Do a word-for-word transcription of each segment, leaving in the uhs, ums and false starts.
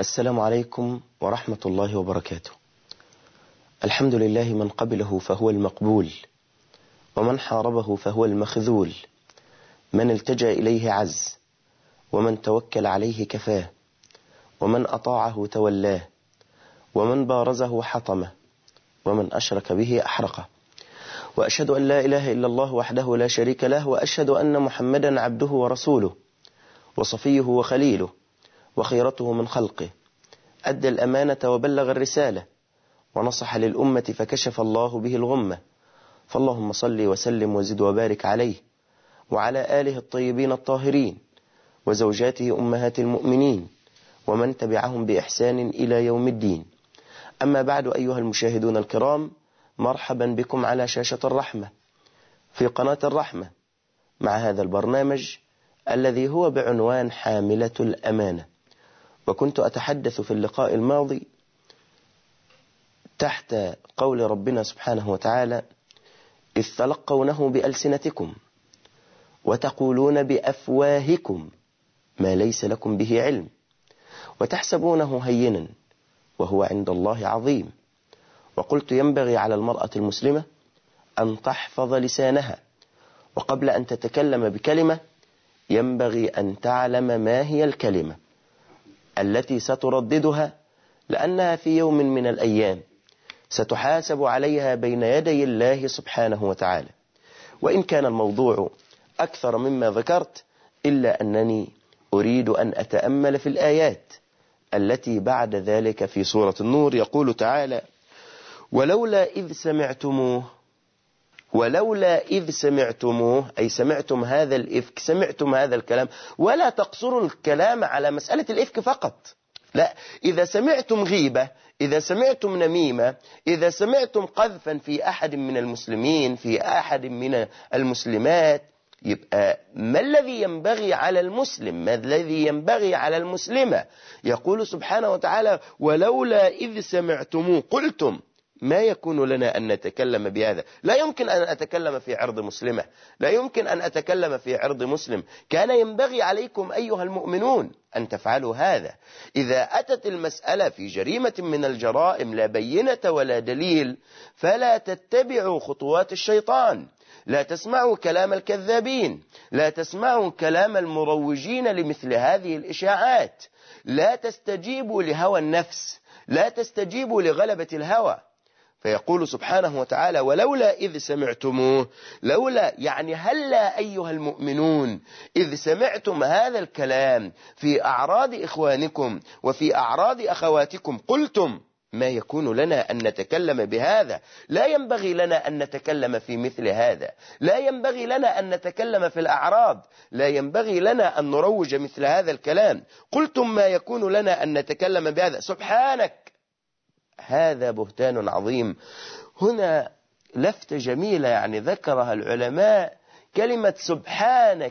السلام عليكم ورحمة الله وبركاته. الحمد لله من قبله فهو المقبول، ومن حاربه فهو المخذول، من التجأ إليه عز، ومن توكل عليه كفاه، ومن أطاعه تولاه، ومن بارزه حطمه، ومن أشرك به أحرقه. وأشهد أن لا إله إلا الله وحده لا شريك له، وأشهد أن محمدا عبده ورسوله وصفيه وخليله وخيرته من خلقه، أدى الأمانة وبلغ الرسالة ونصح للأمة فكشف الله به الغمة. فاللهم صل وسلم وزد وبارك عليه وعلى آله الطيبين الطاهرين وزوجاته أمهات المؤمنين ومن تبعهم بإحسان إلى يوم الدين. أما بعد، أيها المشاهدون الكرام، مرحبا بكم على شاشة الرحمة في قناة الرحمة مع هذا البرنامج الذي هو بعنوان حاملة الأمانة. وكنت أتحدث في اللقاء الماضي تحت قول ربنا سبحانه وتعالى: إذ تلقونه بألسنتكم وتقولون بأفواهكم ما ليس لكم به علم وتحسبونه هينا وهو عند الله عظيم. وقلت ينبغي على المرأة المسلمة أن تحفظ لسانها، وقبل أن تتكلم بكلمة ينبغي أن تعلم ما هي الكلمة التي سترددها، لأنها في يوم من الأيام ستحاسب عليها بين يدي الله سبحانه وتعالى. وإن كان الموضوع أكثر مما ذكرت، إلا أنني أريد أن أتأمل في الآيات التي بعد ذلك في سورة النور. يقول تعالى: ولولا إذ سمعتموه ولولا إذ سمعتموه أي سمعتم هذا الإفك، سمعتم هذا الكلام. ولا تقصروا الكلام على مسألة الإفك فقط، لا، إذا سمعتم غيبة، إذا سمعتم نميمة، إذا سمعتم قذفا في أحد من المسلمين، في أحد من المسلمات، يبقى ما الذي ينبغي على المسلم، ما الذي ينبغي على المسلمة؟ يقول سبحانه وتعالى: ولولا إذ سمعتموه قلتم ما يكون لنا أن نتكلم بهذا. لا يمكن أن أتكلم في عرض مسلمة، لا يمكن أن أتكلم في عرض مسلم. كان ينبغي عليكم أيها المؤمنون أن تفعلوا هذا. إذا أتت المسألة في جريمة من الجرائم لا بينة ولا دليل، فلا تتبعوا خطوات الشيطان، لا تسمعوا كلام الكذابين، لا تسمعوا كلام المروجين لمثل هذه الإشاعات، لا تستجيبوا لهوى النفس، لا تستجيبوا لغلبة الهوى. فيقول سبحانه وتعالى: ولولا إذ سمعتموه، لولا يعني هلا أيها المؤمنون إذ سمعتم هذا الكلام في أعراض إخوانكم وفي أعراض أخواتكم قلتم ما يكون لنا أن نتكلم بهذا، لا ينبغي لنا أن نتكلم في مثل هذا، لا ينبغي لنا أن نتكلم في الأعراض، لا ينبغي لنا أن نروج مثل هذا الكلام. قلتم ما يكون لنا أن نتكلم بهذا، سبحانك، هذا بهتان عظيم. هنا لفتة جميلة يعني ذكرها العلماء، كلمة سبحانك،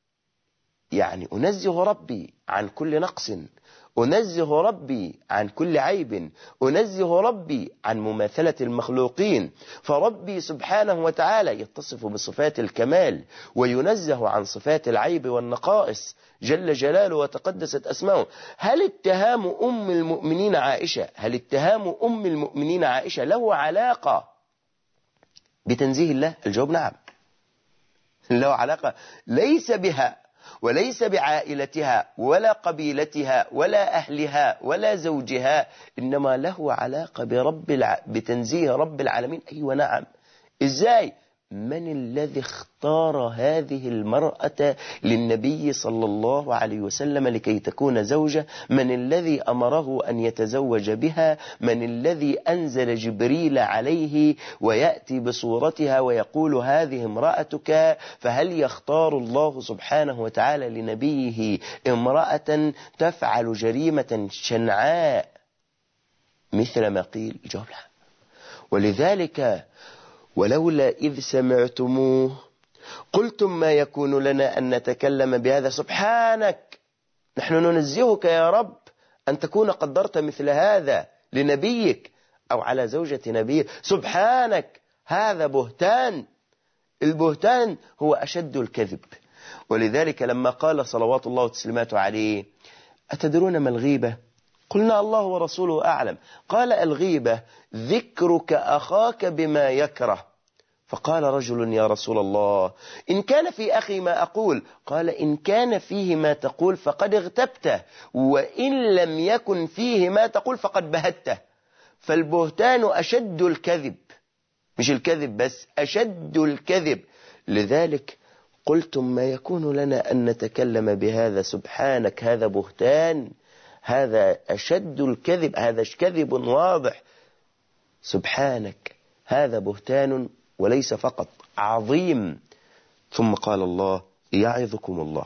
يعني أنزه ربي عن كل نقص، أنزه ربي عن كل عيب، أنزه ربي عن مماثلة المخلوقين. فربي سبحانه وتعالى يتصف بصفات الكمال وينزه عن صفات العيب والنقائص جل جلاله وتقدست أسماؤه. هل اتهام أم المؤمنين عائشة هل اتهام أم المؤمنين عائشة له علاقة بتنزيه الله؟ الجواب نعم، له علاقة، ليس بها وليس بعائلتها ولا قبيلتها ولا أهلها ولا زوجها، إنما له علاقة برب الع... بتنزيه رب العالمين. أيوة نعم. إزاي؟ من الذي اختار هذه المرأة للنبي صلى الله عليه وسلم لكي تكون زوجة؟ من الذي أمره أن يتزوج بها؟ من الذي أنزل جبريل عليه ويأتي بصورتها ويقول هذه امرأتك؟ فهل يختار الله سبحانه وتعالى لنبيه امرأة تفعل جريمة شنعاء مثل ما قيل؟ الجواب لا. ولذلك ولولا إذ سمعتموه قلتم ما يكون لنا أن نتكلم بهذا، سبحانك، نحن ننزهك يا رب أن تكون قدرت مثل هذا لنبيك أو على زوجة نبيك، سبحانك، هذا بهتان. البهتان هو أشد الكذب. ولذلك لما قال صلوات الله وتسليماته عليه: أتدرون ما الغيبة؟ قلنا الله ورسوله أعلم. قال الغيبة ذكرك أخاك بما يكره. فقال رجل يا رسول الله إن كان في أخي ما أقول. قال إن كان فيه ما تقول فقد اغتبته، وإن لم يكن فيه ما تقول فقد بهته. فالبهتان أشد الكذب، مش الكذب بس، أشد الكذب. لذلك قلتم ما يكون لنا أن نتكلم بهذا، سبحانك هذا بهتان، هذا أشد الكذب، هذا كذب واضح. سبحانك هذا بهتان وليس فقط عظيم. ثم قال الله يعظكم الله،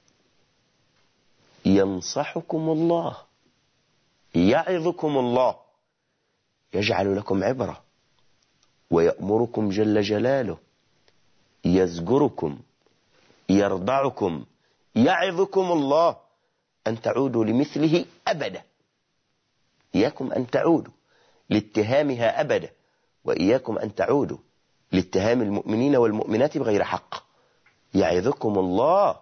ينصحكم الله، يعظكم الله، يجعل لكم عبرة، ويأمركم جل جلاله، يزجركم، يرضعكم، يعظكم الله أن تعودوا لمثله أبدا. إياكم أن تعودوا لاتهامها أبدا، وإياكم أن تعودوا لاتهام المؤمنين والمؤمنات بغير حق. يعظكم الله،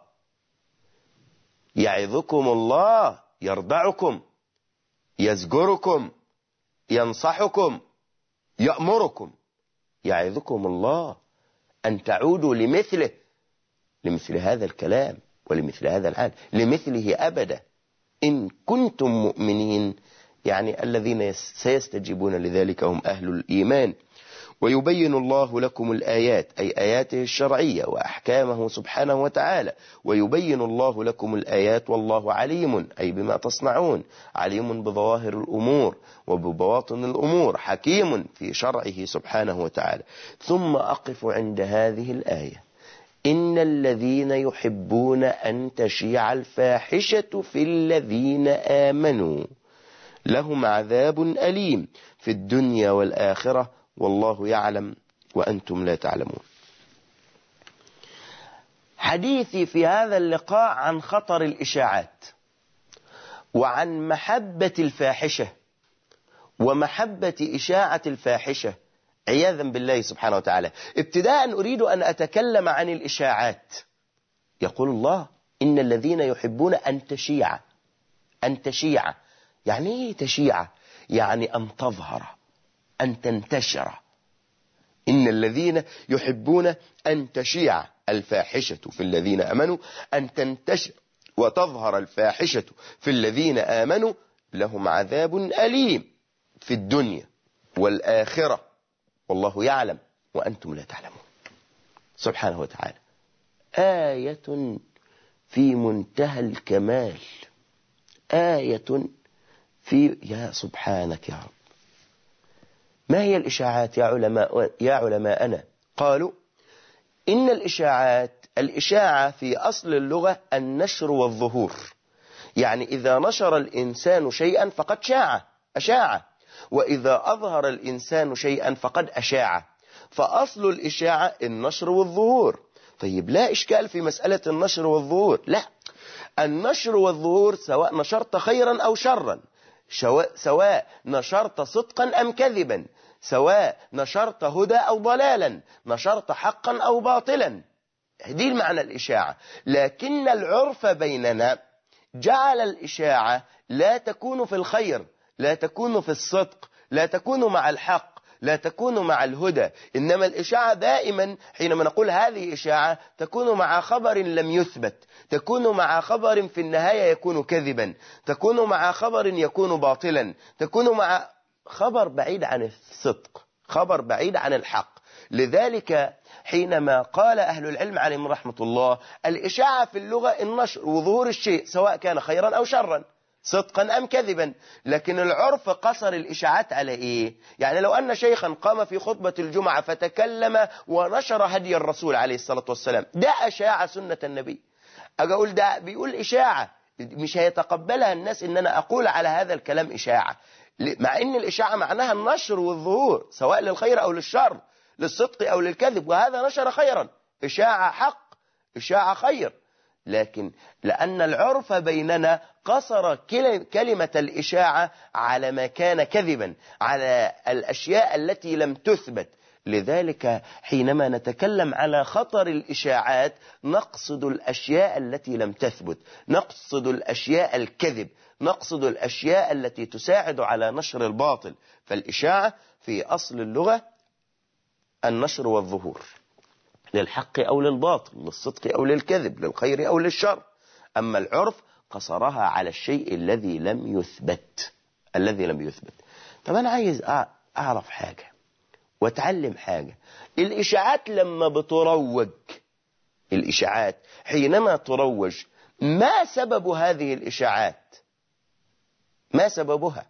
يعظكم الله، يرضعكم، يزجركم، ينصحكم، يأمركم. يعظكم الله أن تعودوا لمثله، لمثل هذا الكلام ولمثل هذا الحال، لمثله أبدا إن كنتم مؤمنين، يعني الذين سيستجيبون لذلك هم أهل الإيمان. ويبين الله لكم الآيات، أي آياته الشرعية وأحكامه سبحانه وتعالى. ويبين الله لكم الآيات والله عليم، أي بما تصنعون، عليم بظواهر الأمور وببواطن الأمور، حكيم في شرعه سبحانه وتعالى. ثم أقف عند هذه الآية: إن الذين يحبون أن تشيع الفاحشة في الذين آمنوا لهم عذاب أليم في الدنيا والآخرة والله يعلم وأنتم لا تعلمون. حديثي في هذا اللقاء عن خطر الإشاعات، وعن محبة الفاحشة ومحبة إشاعة الفاحشة عياذا بالله سبحانه وتعالى. ابتداء أريد أن أتكلم عن الإشاعات. يقول الله إن الذين يحبون أن تشيع، أن تشيع يعني إيه تشيع؟ يعني أن تظهر، أن تنتشر. إن الذين يحبون أن تشيع الفاحشة في الذين آمنوا، أن تنتشر وتظهر الفاحشة في الذين آمنوا لهم عذاب أليم في الدنيا والآخرة والله يعلم وأنتم لا تعلمون. سبحانه وتعالى آية في منتهى الكمال، آية في يا سبحانك يا رب. ما هي الإشاعات يا علماء يا علماءنا؟ قالوا إن الإشاعات، الإشاعة في أصل اللغة النشر والظهور، يعني إذا نشر الإنسان شيئا فقد شاع، أشاع، وإذا أظهر الإنسان شيئا فقد أشاع. فأصل الإشاعة النشر والظهور. طيب لا إشكال في مسألة النشر والظهور، لا، النشر والظهور سواء نشرت خيرا أو شرا، سواء نشرت صدقا أم كذبا، سواء نشرت هدى أو ضلالا، نشرت حقا أو باطلا، دي المعنى الإشاعة. لكن العرف بيننا جعل الإشاعة لا تكون في الخير، لا تكون في الصدق، لا تكون مع الحق، لا تكون مع الهدى. إنما الإشاعة دائما حينما نقول هذه إشاعة تكون مع خبر لم يثبت، تكون مع خبر في النهاية يكون كذبا، تكون مع خبر يكون باطلا، تكون مع خبر بعيد عن الصدق، خبر بعيد عن الحق. لذلك حينما قال أهل العلم عليهم رحمة الله الإشاعة في اللغة النشر وظهور الشيء سواء كان خيرا أو شرا، صدقا أم كذبا. لكن العرف قصر الإشاعات على إيه؟ يعني لو أن شيخا قام في خطبة الجمعة فتكلم ونشر هدي الرسول عليه الصلاة والسلام، ده أشاع سنة النبي. أقول ده بيقول إشاعة، مش هيتقبلها الناس إن أنا أقول على هذا الكلام إشاعة، مع إن الإشاعة معناها النشر والظهور سواء للخير أو للشر، للصدق أو للكذب، وهذا نشر خيرا، إشاعة حق، إشاعة خير. لكن لأن العرف بيننا قصر كلمة الإشاعة على ما كان كذبا، على الأشياء التي لم تثبت. لذلك حينما نتكلم على خطر الإشاعات نقصد الأشياء التي لم تثبت، نقصد الأشياء الكذب، نقصد الأشياء التي تساعد على نشر الباطل. فالإشاعة في أصل اللغة النشر والظهور للحق أو للباطل، للصدق أو للكذب، للخير أو للشر. أما العرف قصرها على الشيء الذي لم يثبت الذي لم يثبت. طب أنا عايز أعرف حاجة وأتعلم حاجة. الإشاعات لما بتروج، الإشاعات حينما تروج، ما سبب هذه الإشاعات؟ ما سببها؟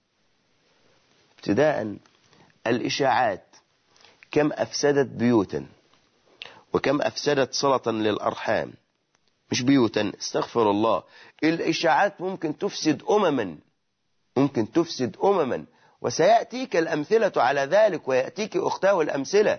ابتداء، الإشاعات كم أفسدت بيوتا وكم أفسدت صلة للأرحام. مش بيوتا، استغفر الله. الإشاعات ممكن تفسد أمما، ممكن تفسد أمما، وسيأتيك الأمثلة على ذلك، ويأتيك أختاه الأمثلة.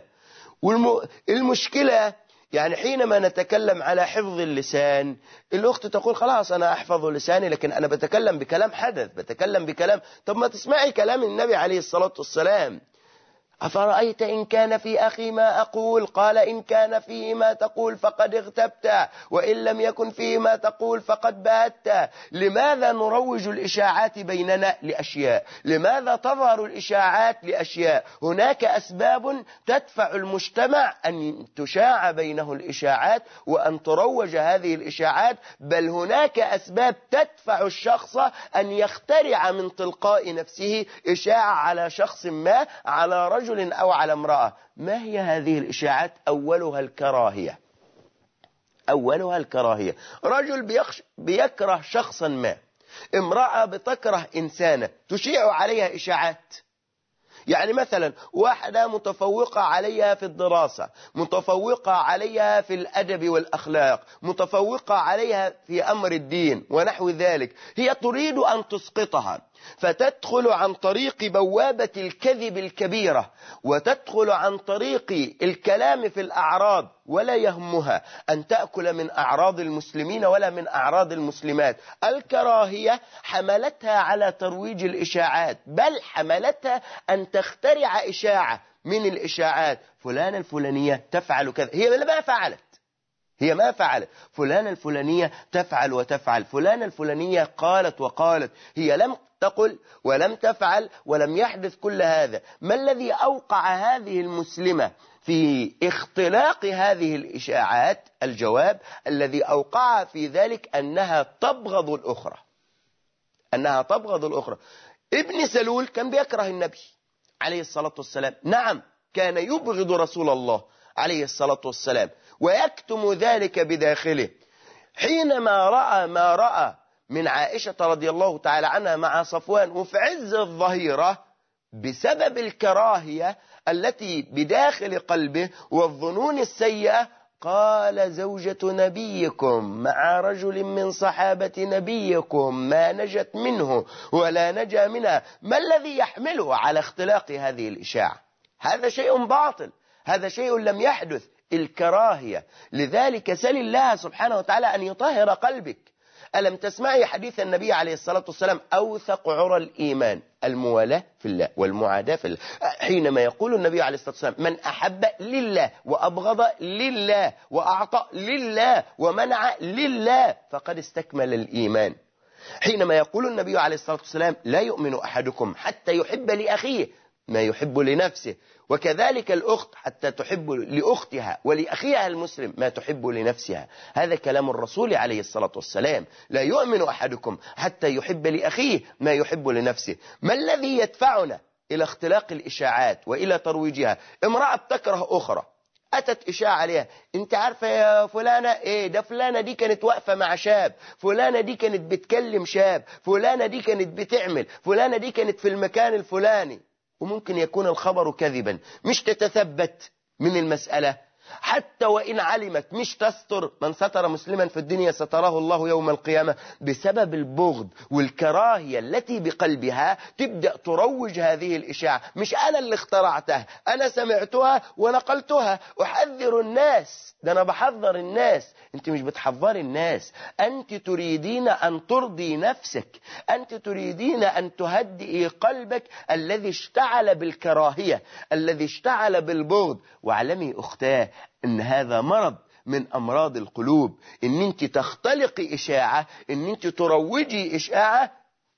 والمشكلة يعني حينما نتكلم على حفظ اللسان، الأخت تقول خلاص أنا أحفظ لساني، لكن أنا بتكلم بكلام حدث، بتكلم بكلام. طب ما تسمعي كلام النبي عليه الصلاة والسلام: أفرأيت إن كان في أخي ما أقول؟ قال إن كان فيه ما تقول فقد اغتبت، وإن لم يكن فيه ما تقول فقد بهت. لماذا نروج الإشاعات بيننا لأشياء؟ لماذا تظهر الإشاعات لأشياء؟ هناك أسباب تدفع المجتمع أن تشاع بينه الإشاعات وأن تروج هذه الإشاعات، بل هناك أسباب تدفع الشخص أن يخترع من تلقاء نفسه إشاعة على شخص ما، على رجل أو على امرأة. ما هي هذه الإشاعات؟ أولها الكراهية. أولها الكراهية. رجل بيخش بيكره شخصا ما، امرأة بتكره إنسانة، تشيع عليها إشاعات. يعني مثلا واحدة متفوقة عليها في الدراسة، متفوقة عليها في الأدب والأخلاق، متفوقة عليها في أمر الدين ونحو ذلك، هي تريد أن تسقطها، فتدخل عن طريق بوابة الكذب الكبيرة، وتدخل عن طريق الكلام في الأعراض، ولا يهمها أن تأكل من أعراض المسلمين ولا من أعراض المسلمات. الكراهية حملتها على ترويج الإشاعات، بل حملتها أن تخترع إشاعة من الإشاعات: فلان الفلانية تفعل كذا. هي ما فعلت، هي ما فعلت. فلان الفلانية تفعل وتفعل، فلان الفلانية قالت وقالت. هي لم تقل ولم تفعل ولم يحدث كل هذا. ما الذي أوقع هذه المسلمة في اختلاق هذه الإشاعات؟ الجواب الذي أوقع في ذلك أنها تبغض الأخرى، أنها تبغض الأخرى. ابن سلول كان بيكره النبي عليه الصلاة والسلام، نعم كان يبغض رسول الله عليه الصلاة والسلام، ويكتم ذلك بداخله. حينما رأى ما رأى من عائشة رضي الله تعالى عنها مع صفوان وفي عز الظهيرة، بسبب الكراهية التي بداخل قلبه والظنون السيئة، قال: زوجة نبيكم مع رجل من صحابة نبيكم ما نجت منه ولا نجا منها. ما الذي يحمله على اختلاق هذه الإشاعة؟ هذا شيء باطل، هذا شيء لم يحدث، الكراهية. لذلك سل الله سبحانه وتعالى أن يطهر قلبك. ألم تسمعي حديث النبي عليه الصلاة والسلام: أوثق عرى الإيمان الموالاة في الله والمعاداة في الله. حينما يقول النبي عليه الصلاة والسلام: من أحب لله وأبغض لله وأعطى لله ومنع لله فقد استكمل الإيمان. حينما يقول النبي عليه الصلاة والسلام: لا يؤمن أحدكم حتى يحب لأخيه ما يحب لنفسه، وكذلك الأخت حتى تحب لأختها ولأخيها المسلم ما تحب لنفسها. هذا كلام الرسول عليه الصلاة والسلام: لا يؤمن أحدكم حتى يحب لأخيه ما يحب لنفسه. ما الذي يدفعنا إلى اختلاق الإشاعات وإلى ترويجها؟ امرأة تكره أخرى، أتت إشاعة عليها: انت عارفة يا فلانة ايه ده؟ فلانة دي كانت واقفة مع شاب، فلانة دي كانت بتكلم شاب، فلانة دي كانت بتعمل، فلانة دي كانت في المكان الفلاني. وممكن يكون الخبر كذبا، مش تتثبت من المسألة. حتى وإن علمت مش تستر. من ستر مسلما في الدنيا ستراه الله يوم القيامة. بسبب البغض والكراهية التي بقلبها تبدأ تروج هذه الإشاعة. مش أنا اللي اخترعتها، أنا سمعتها ونقلتها. أحذر الناس، ده أنا بحذر الناس. أنت مش بتحذر الناس، أنت تريدين أن ترضي نفسك، أنت تريدين أن تهدئي قلبك الذي اشتعل بالكراهية، الذي اشتعل بالبغض. واعلمي أختاه أن هذا مرض من أمراض القلوب، إن أنت تختلقي إشاعة، إن أنت تروجي إشاعة.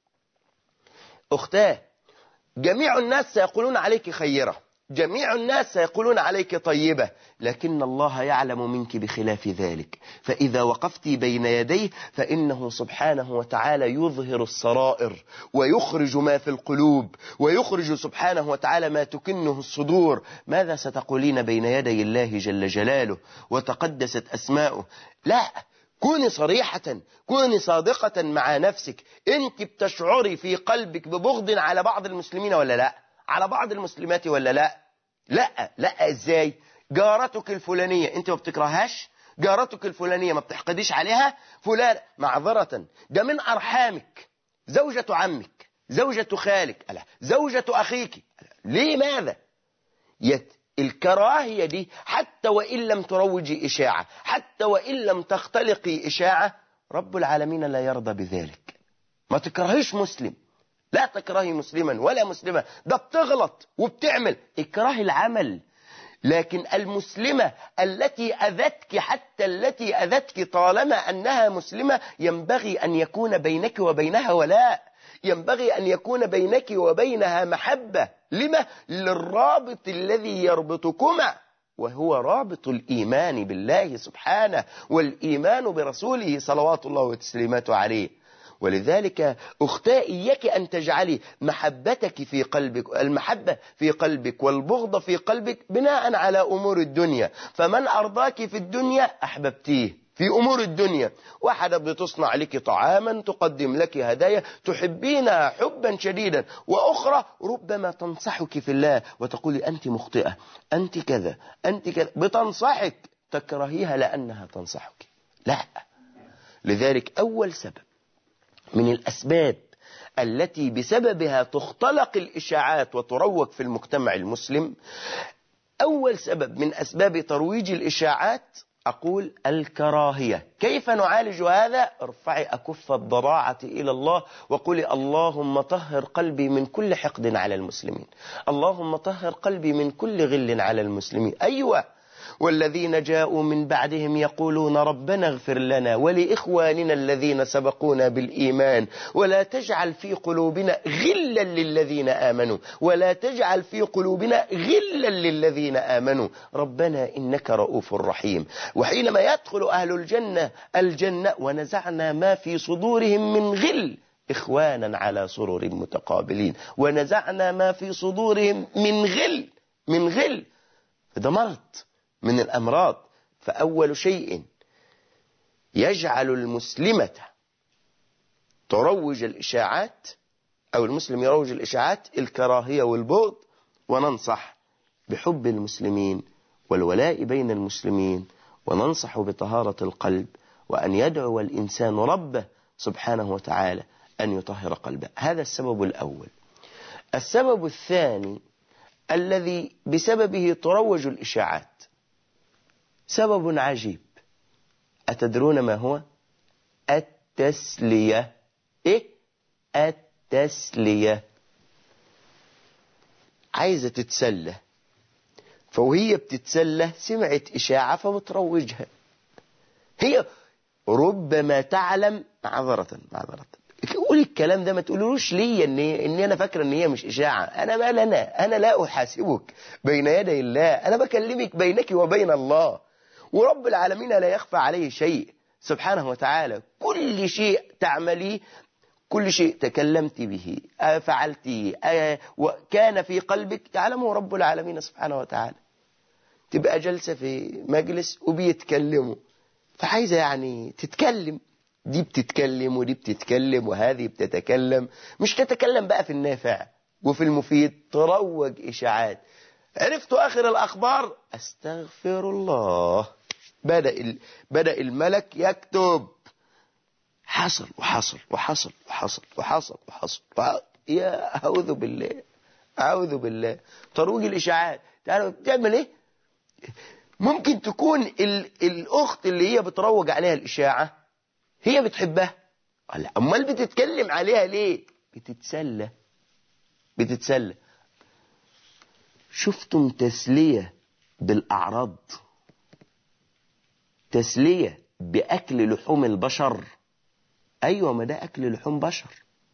أختاه، جميع الناس سيقولون عليك خيرة، جميع الناس سيقولون عليك طيبة، لكن الله يعلم منك بخلاف ذلك. فإذا وقفت بين يديه فإنه سبحانه وتعالى يظهر السرائر ويخرج ما في القلوب، ويخرج سبحانه وتعالى ما تكنه الصدور. ماذا ستقولين بين يدي الله جل جلاله وتقدست أسماؤه؟ لا، كوني صريحة، كوني صادقة مع نفسك. انت بتشعري في قلبك ببغض على بعض المسلمين ولا لا؟ على بعض المسلمات ولا لا؟ لا لا. ازاي؟ جارتك الفلانية انت ما بتكرههاش؟ جارتك الفلانية ما بتحقديش عليها؟ فلان معذرة ده من أرحامك، زوجة عمك، زوجة خالك، ألا زوجة أخيك. ليه؟ ماذا؟ يت الكراهية دي حتى وإن لم تروجي إشاعة، حتى وإن لم تختلقي إشاعة، رب العالمين لا يرضى بذلك. ما تكرهيش مسلم، لا تكرهي مسلما ولا مسلمة، ده بتغلط وبتعمل، اكرهي العمل. لكن المسلمة التي أذتك، حتى التي أذتك طالما أنها مسلمة، ينبغي أن يكون بينك وبينها ولاء، ينبغي أن يكون بينك وبينها محبة. لما؟ للرابط الذي يربطكما، وهو رابط الإيمان بالله سبحانه والإيمان برسوله صلوات الله وتسليماته عليه. ولذلك أختاه، إياك أن تجعلي محبتك في قلبك، المحبة في قلبك والبغض في قلبك بناء على أمور الدنيا. فمن أرضاك في الدنيا أحببتيه في أمور الدنيا. واحدة بتصنع لك طعاما، تقدم لك هدايا، تحبينها حبا شديدا، وأخرى ربما تنصحك في الله وتقولي أنت مخطئة، أنت كذا، أنت كذا، بتنصحك، تكرهيها لأنها تنصحك. لا. لذلك أول سبب من الأسباب التي بسببها تختلق الإشاعات وتروج في المجتمع المسلم، أول سبب من أسباب ترويج الإشاعات أقول الكراهية. كيف نعالج هذا؟ ارفعي أكف الضراعة إلى الله وقولي اللهم طهر قلبي من كل حقد على المسلمين، اللهم طهر قلبي من كل غل على المسلمين. أيوة، والذين جاءوا من بعدهم يقولون ربنا اغفر لنا ولإخواننا الذين سبقونا بالإيمان ولا تجعل في قلوبنا غلا للذين آمنوا، ولا تجعل في قلوبنا غلا للذين آمنوا ربنا إنك رؤوف رحيم. وحينما يدخل أهل الجنة الجنة ونزعنا ما في صدورهم من غل إخوانا على سرر متقابلين، ونزعنا ما في صدورهم من غل، من غل، ده مرض من الأمراض. فأول شيء يجعل المسلمة تروج الإشاعات، أو المسلم يروج الإشاعات، الكراهية والبغض. وننصح بحب المسلمين والولاء بين المسلمين، وننصح بطهارة القلب، وأن يدعو الإنسان ربه سبحانه وتعالى أن يطهر قلبه. هذا السبب الأول. السبب الثاني الذي بسببه تروج الإشاعات سبب عجيب، أتدرون ما هو؟ التسلية. إيه؟ التسلية. عايزة تتسلى، فوهي بتتسلى سمعت إشاعة فبتروجها. هي ربما تعلم، معذرة معذرة قول الكلام ده، ما تقولوش لي ان ان انا فاكره ان هي مش اشاعه. انا ما لنا، انا لا احاسبك بين يدي الله، انا بكلمك بينك وبين الله، ورب العالمين لا يخفى عليه شيء سبحانه وتعالى. كل شيء تعمليه، كل شيء تكلمت به، فعلتيه، وكان في قلبك يعلمه رب العالمين سبحانه وتعالى. تبقى جلسة في مجلس وبيتكلموا، فعايزة يعني تتكلم، دي بتتكلم ودي بتتكلم وهذه بتتكلم، مش تتكلم بقى في النافع وفي المفيد، تروج إشاعات. عرفتوا آخر الأخبار؟ أستغفر الله، بدأ بدأ الملك يكتب، حصل وحصل وحصل وحصل وحصل وحصل, وحصل. يا أعوذ بالله، أعوذ بالله. تروج الإشاعات. تعالوا بتعمل إيه؟ ممكن تكون ال... الأخت اللي هي بتروج عليها الإشاعة هي بتحبها، لا أمال بتتكلم عليها ليه؟ بتتسلى، بتتسلى. شفتم تسلية بالأعراض؟ تسلية بأكل لحوم البشر. أيوة، ما ده أكل لحوم بشر.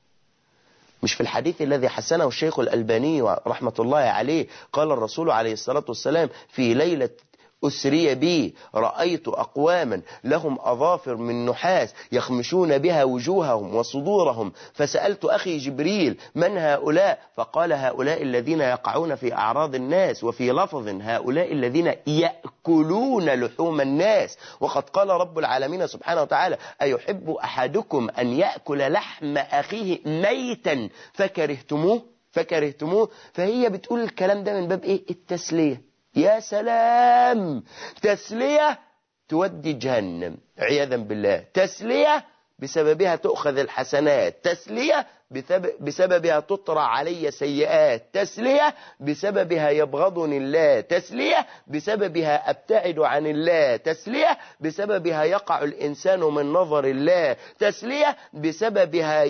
مش في الحديث الذي حسنه الشيخ الألباني رحمة الله عليه قال الرسول عليه الصلاة والسلام في ليلة أسري بي رأيت أقواما لهم أظافر من نحاس يخمشون بها وجوههم وصدورهم، فسألت أخي جبريل من هؤلاء؟ فقال هؤلاء الذين يقعون في أعراض الناس، وفي لفظ هؤلاء الذين يأكلون لحوم الناس. وقد قال رب العالمين سبحانه وتعالى أيحب أحدكم أن يأكل لحم أخيه ميتا فكرهتموه فكرهتموه فهي بتقول الكلام ده من باب إيه؟ التسلية. يا سلام، تسلية تودي جهنم عياذا بالله، تسلية بسببها تؤخذ الحسنات، تسلية بسببها تطرع علي سيئات، تسلية بسببها يبغضني الله، تسلية بسببها أبتعد عن الله، تسلية بسببها يقع الإنسان من نظر الله، تسلية بسببها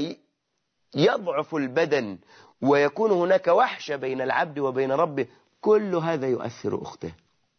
يضعف البدن ويكون هناك وحشة بين العبد وبين ربه. كل هذا يؤثر أخته،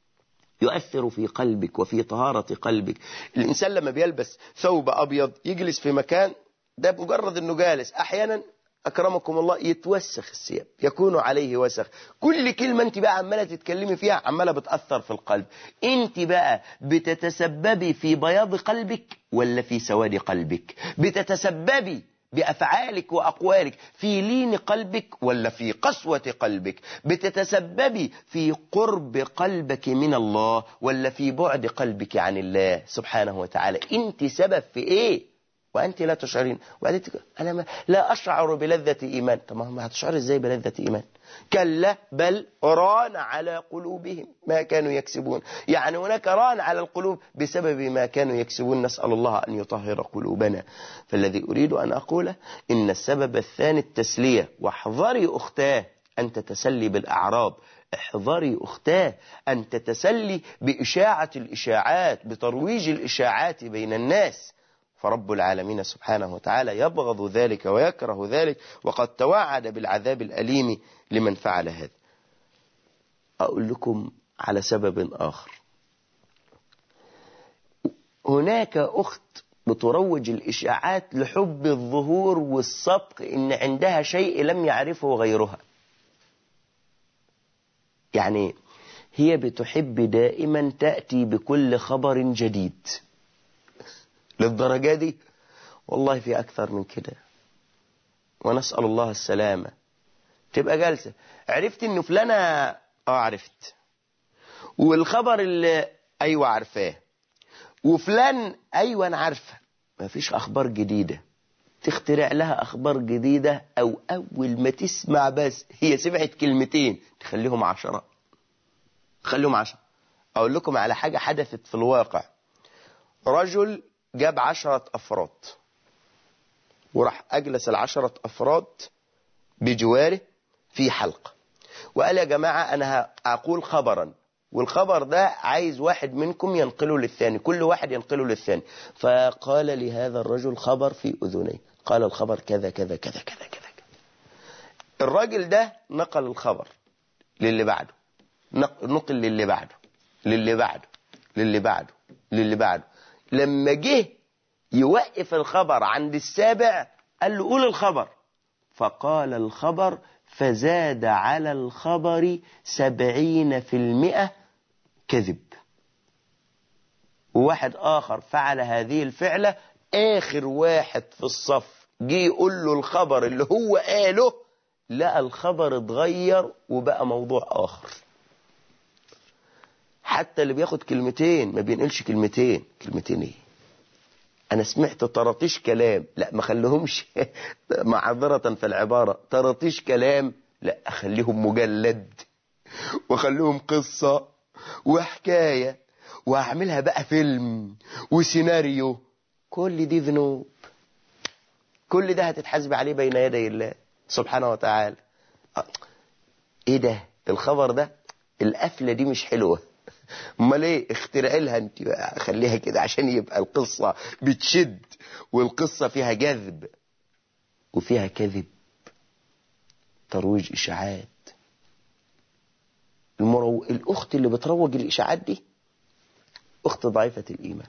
يؤثر في قلبك وفي طهارة قلبك. الإنسان لما بيلبس ثوب أبيض يجلس في مكان، ده مجرد أنه جالس أحيانا أكرمكم الله يتوسخ الثياب، يكون عليه وسخ. كل كلمة أنت بقى عمالة تتكلمي فيها عمالة بتأثر في القلب. أنت بقى بتتسببي في بياض قلبك ولا في سواد قلبك؟ بتتسببي بأفعالك وأقوالك في لين قلبك ولا في قسوة قلبك؟ بتتسببي في قرب قلبك من الله ولا في بعد قلبك عن الله سبحانه وتعالى؟ أنت سبب في إيه وأنت لا تشعرين؟ وبعدين أنا ما لا أشعر بلذة إيمان. طب ما هتشعر إزاي بلذة إيمان؟ كلا بل ران على قلوبهم ما كانوا يكسبون. يعني هناك ران على القلوب بسبب ما كانوا يكسبون. نسأل الله أن يطهر قلوبنا. فالذي أريد أن أقوله إن السبب الثاني التسلية. واحذري أختاه أن تتسلي بالأعراض، احذري أختاه أن تتسلي بإشاعة الإشاعات، بترويج الإشاعات بين الناس. فرب العالمين سبحانه وتعالى يبغض ذلك ويكره ذلك، وقد توعد بالعذاب الأليم لمن فعل هذا. أقول لكم على سبب آخر. هناك أخت بتروج الإشاعات لحب الظهور والسبق، إن عندها شيء لم يعرفه غيرها. يعني هي بتحب دائما تأتي بكل خبر جديد. للدرجة دي؟ والله في أكثر من كده، ونسأل الله السلامة. تبقى جالسة عرفت إنه فلانة، آه عرفت، والخبر اللي أيوة عارفاه، وفلان أيوة أنا عارفة. ما فيش أخبار جديدة، تخترع لها أخبار جديدة، أو أول ما تسمع بس هي سمعت كلمتين تخليهم عشرة تخليهم عشرة. أقول لكم على حاجة حدثت في الواقع. رجل جاب عشرة أفراد وراح أجلس العشرة أفراد بجواره في حلقة، وقال يا جماعة أنا هقول خبرا، والخبر ده عايز واحد منكم ينقله للثاني، كل واحد ينقله للثاني. فقال لهذا الرجل خبر في أذنيه، قال الخبر كذا كذا كذا كذا كذا. الراجل ده نقل الخبر للي بعده، نقل للي بعده للي بعده للي بعده للي بعده. لما جه يوقف الخبر عند السابع قال له قول الخبر، فقال الخبر فزاد على الخبر سبعين في المئة كذب. وواحد آخر فعل هذه الفعلة، آخر واحد في الصف جه يقول له الخبر اللي هو قاله، لقى الخبر اتغير وبقى موضوع آخر. حتى اللي بياخد كلمتين ما بينقلش كلمتين. كلمتين ايه؟ انا سمعت طرطيش كلام، لا ما خليهمش معذرة في العبارة طرطيش كلام، لا اخليهم مجلد واخليهم قصة وحكاية واعملها بقى فيلم وسيناريو. كل دي ذنوب، كل ده هتتحاسب عليه بين يدي الله سبحانه وتعالى. ايه ده الخبر ده؟ القفلة دي مش حلوة. امال ايه؟ اخترعي لها انت بقى، خليها كده عشان يبقى القصة بتشد، والقصة فيها جذب وفيها كذب، ترويج اشاعات. المرو... الاخت اللي بتروج الاشاعات دي أخت ضعيفة الإيمان.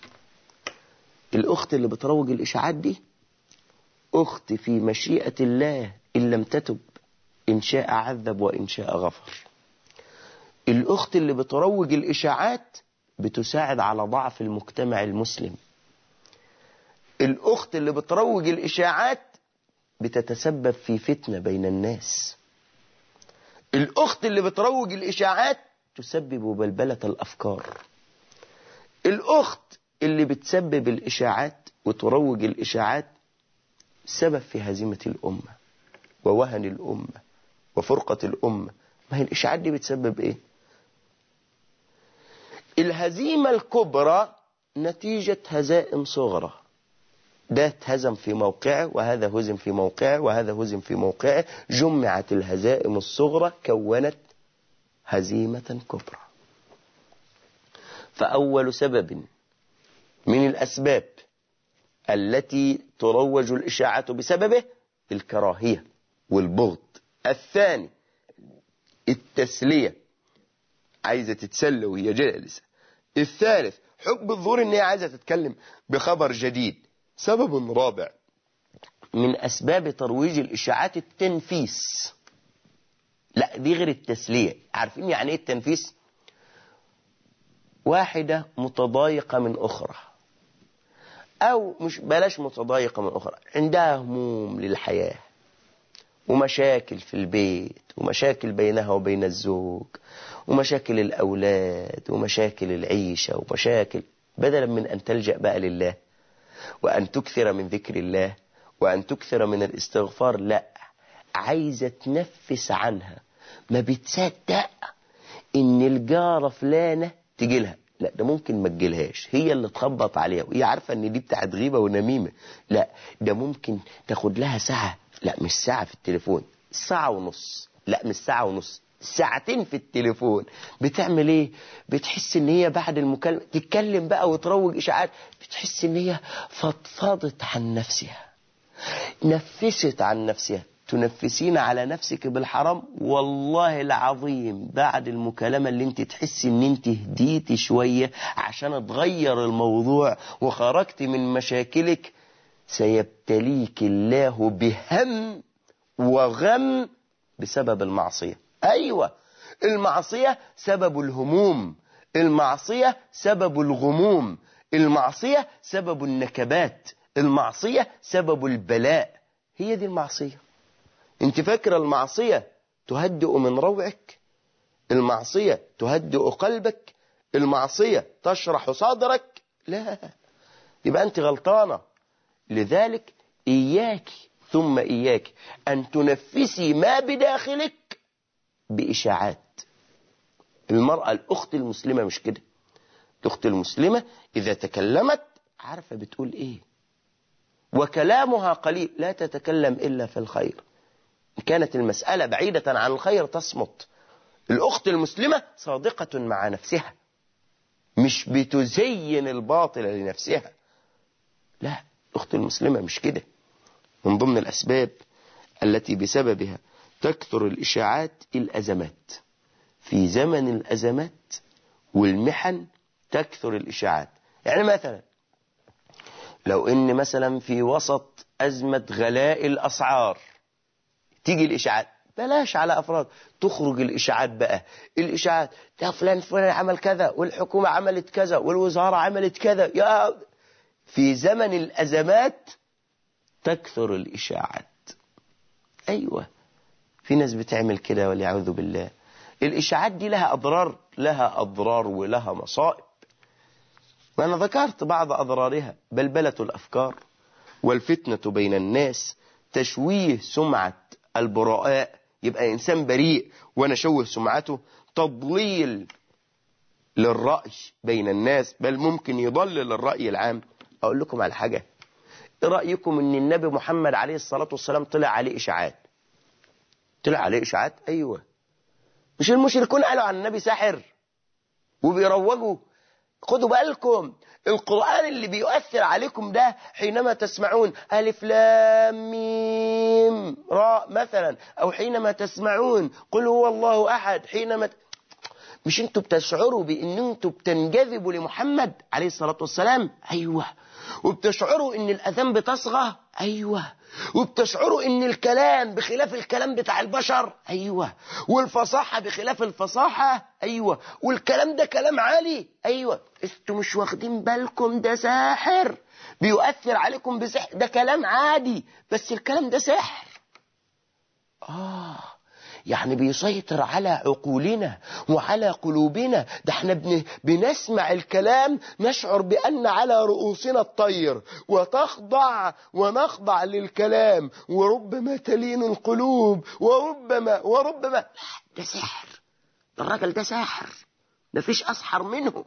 الأخت اللي بتروج الإشاعات دي أخت في مشيئة الله، إن لم تتب إن شاء عذب وإن شاء غفر. الأخت اللي بتروج الإشاعات بتساعد على ضعف المجتمع المسلم. الأخت اللي بتروج الإشاعات بتتسبب في فتنة بين الناس. الأخت اللي بتروج الإشاعات تسبب بلبلة الأفكار. الأخت اللي بتسبب الإشاعات وتروج الإشاعات سبب في هزيمة الأمة ووهن الأمة وفرقة الأمة. ما هي الإشاعات دي بتسبب إيه؟ الهزيمة الكبرى نتيجة هزائم صغرى. ده هزم في موقعه وهذا هزم في موقعه وهذا هزم في موقعه، جمعت الهزائم الصغرى كونت هزيمة كبرى. فأول سبب من الأسباب التي تروج الإشاعة بسببه الكراهية والبغض. الثاني التسلية، عايزة تتسلى وهي جالسة. الثالث حب الظهور، ان هي عايزة تتكلم بخبر جديد. سبب رابع من أسباب ترويج الإشاعات التنفيس. لا دي غير التسلية. عارفين يعني ايه التنفيس؟ واحدة متضايقة من أخرى، أو مش بلاش متضايقة من أخرى، عندها هموم للحياة ومشاكل في البيت ومشاكل بينها وبين الزوج ومشاكل الأولاد ومشاكل العيشة ومشاكل، بدلا من أن تلجأ بقى لله وأن تكثر من ذكر الله وأن تكثر من الاستغفار، لا عايزة تنفس عنها. ما بتصدق إن الجارة فلانة تجيلها، لا ده ممكن ما تجيلهاش، هي اللي تخبط عليها وهي عارفة إن دي بتاعت غيبة ونميمة. لا ده ممكن تاخد لها ساعة، لا مش ساعة في التليفون، ساعة ونص، لا مش ساعة ونص، ساعتين في التليفون. بتعمل ايه؟ بتحس ان هي بعد المكالمة تتكلم بقى وتروج اشاعات، بتحس ان هي فضفضت عن نفسها، نفست عن نفسها. تنفسين على نفسك بالحرام، والله العظيم بعد المكالمة اللي انت تحسي ان انت هديتي شوية عشان تغير الموضوع وخرجت من مشاكلك، سيبتليك الله بهم وغم بسبب المعصية. أيوة، المعصية سبب الهموم، المعصية سبب الغموم، المعصية سبب النكبات، المعصية سبب البلاء. هي دي المعصية. انت فاكرة المعصية تهدئ من روعك؟ المعصية تهدئ قلبك؟ المعصية تشرح صدرك؟ لا، يبقى انت غلطانة. لذلك إياك ثم إياك أن تنفسي ما بداخلك بإشاعات. المرأة الأخت المسلمة مش كده. الأخت المسلمة إذا تكلمت عارفة بتقول إيه، وكلامها قليل، لا تتكلم إلا في الخير. إن كانت المسألة بعيدة عن الخير تصمت. الأخت المسلمة صادقة مع نفسها، مش بتزين الباطل لنفسها. لا، الأخت المسلمة مش كده. من ضمن الأسباب التي بسببها تكثر الإشاعات الأزمات. في زمن الأزمات والمحن تكثر الإشاعات. يعني مثلا لو إن مثلا في وسط أزمة غلاء الأسعار تيجي الإشاعات، بلاش على أفراد، تخرج الإشاعات بقى. الإشاعات ده فلان فلان عمل كذا والحكومة عملت كذا والوزارة عملت كذا. يا في زمن الأزمات تكثر الإشاعات. أيوة، في ناس بتعمل كده والعياذ بالله. الإشاعات دي لها أضرار، لها أضرار ولها مصائب، وأنا ذكرت بعض أضرارها: بلبلة الأفكار والفتنة بين الناس، تشويه سمعة البراء، يبقى إنسان بريء وأنا شوه سمعته، تضليل للرأي بين الناس، بل ممكن يضلل الرأي العام. أقول لكم على حاجة، إيه رأيكم إن النبي محمد عليه الصلاة والسلام طلع عليه إشاعات؟ طلع عليه إشاعات، أيوة. مش المشركون قالوا عن النبي ساحر وبيروجوا؟ خدوا بالكم، القرآن اللي بيؤثر عليكم ده حينما تسمعون ألف لام ميم راء مثلا، أو حينما تسمعون قل هو الله أحد، حينما ت... مش انتوا بتشعروا بان انتوا بتنجذبوا لمحمد عليه الصلاة والسلام؟ ايوه. وبتشعروا ان الاذان بتصغى؟ ايوه. وبتشعروا ان الكلام بخلاف الكلام بتاع البشر؟ ايوه. والفصاحة بخلاف الفصاحة؟ ايوه. والكلام ده كلام عالي؟ ايوه. انتوا مش واخدين بالكم ده ساحر بيؤثر عليكم بسحر؟ ده كلام عادي بس الكلام ده سحر. آه يعني بيسيطر على عقولنا وعلى قلوبنا. ده احنا بن... بنسمع الكلام نشعر بأن على رؤوسنا الطير وتخضع ونخضع للكلام، وربما تلين القلوب وربما وربما لا، ده سحر. الراجل ده ساحر، مفيش أسحر منه.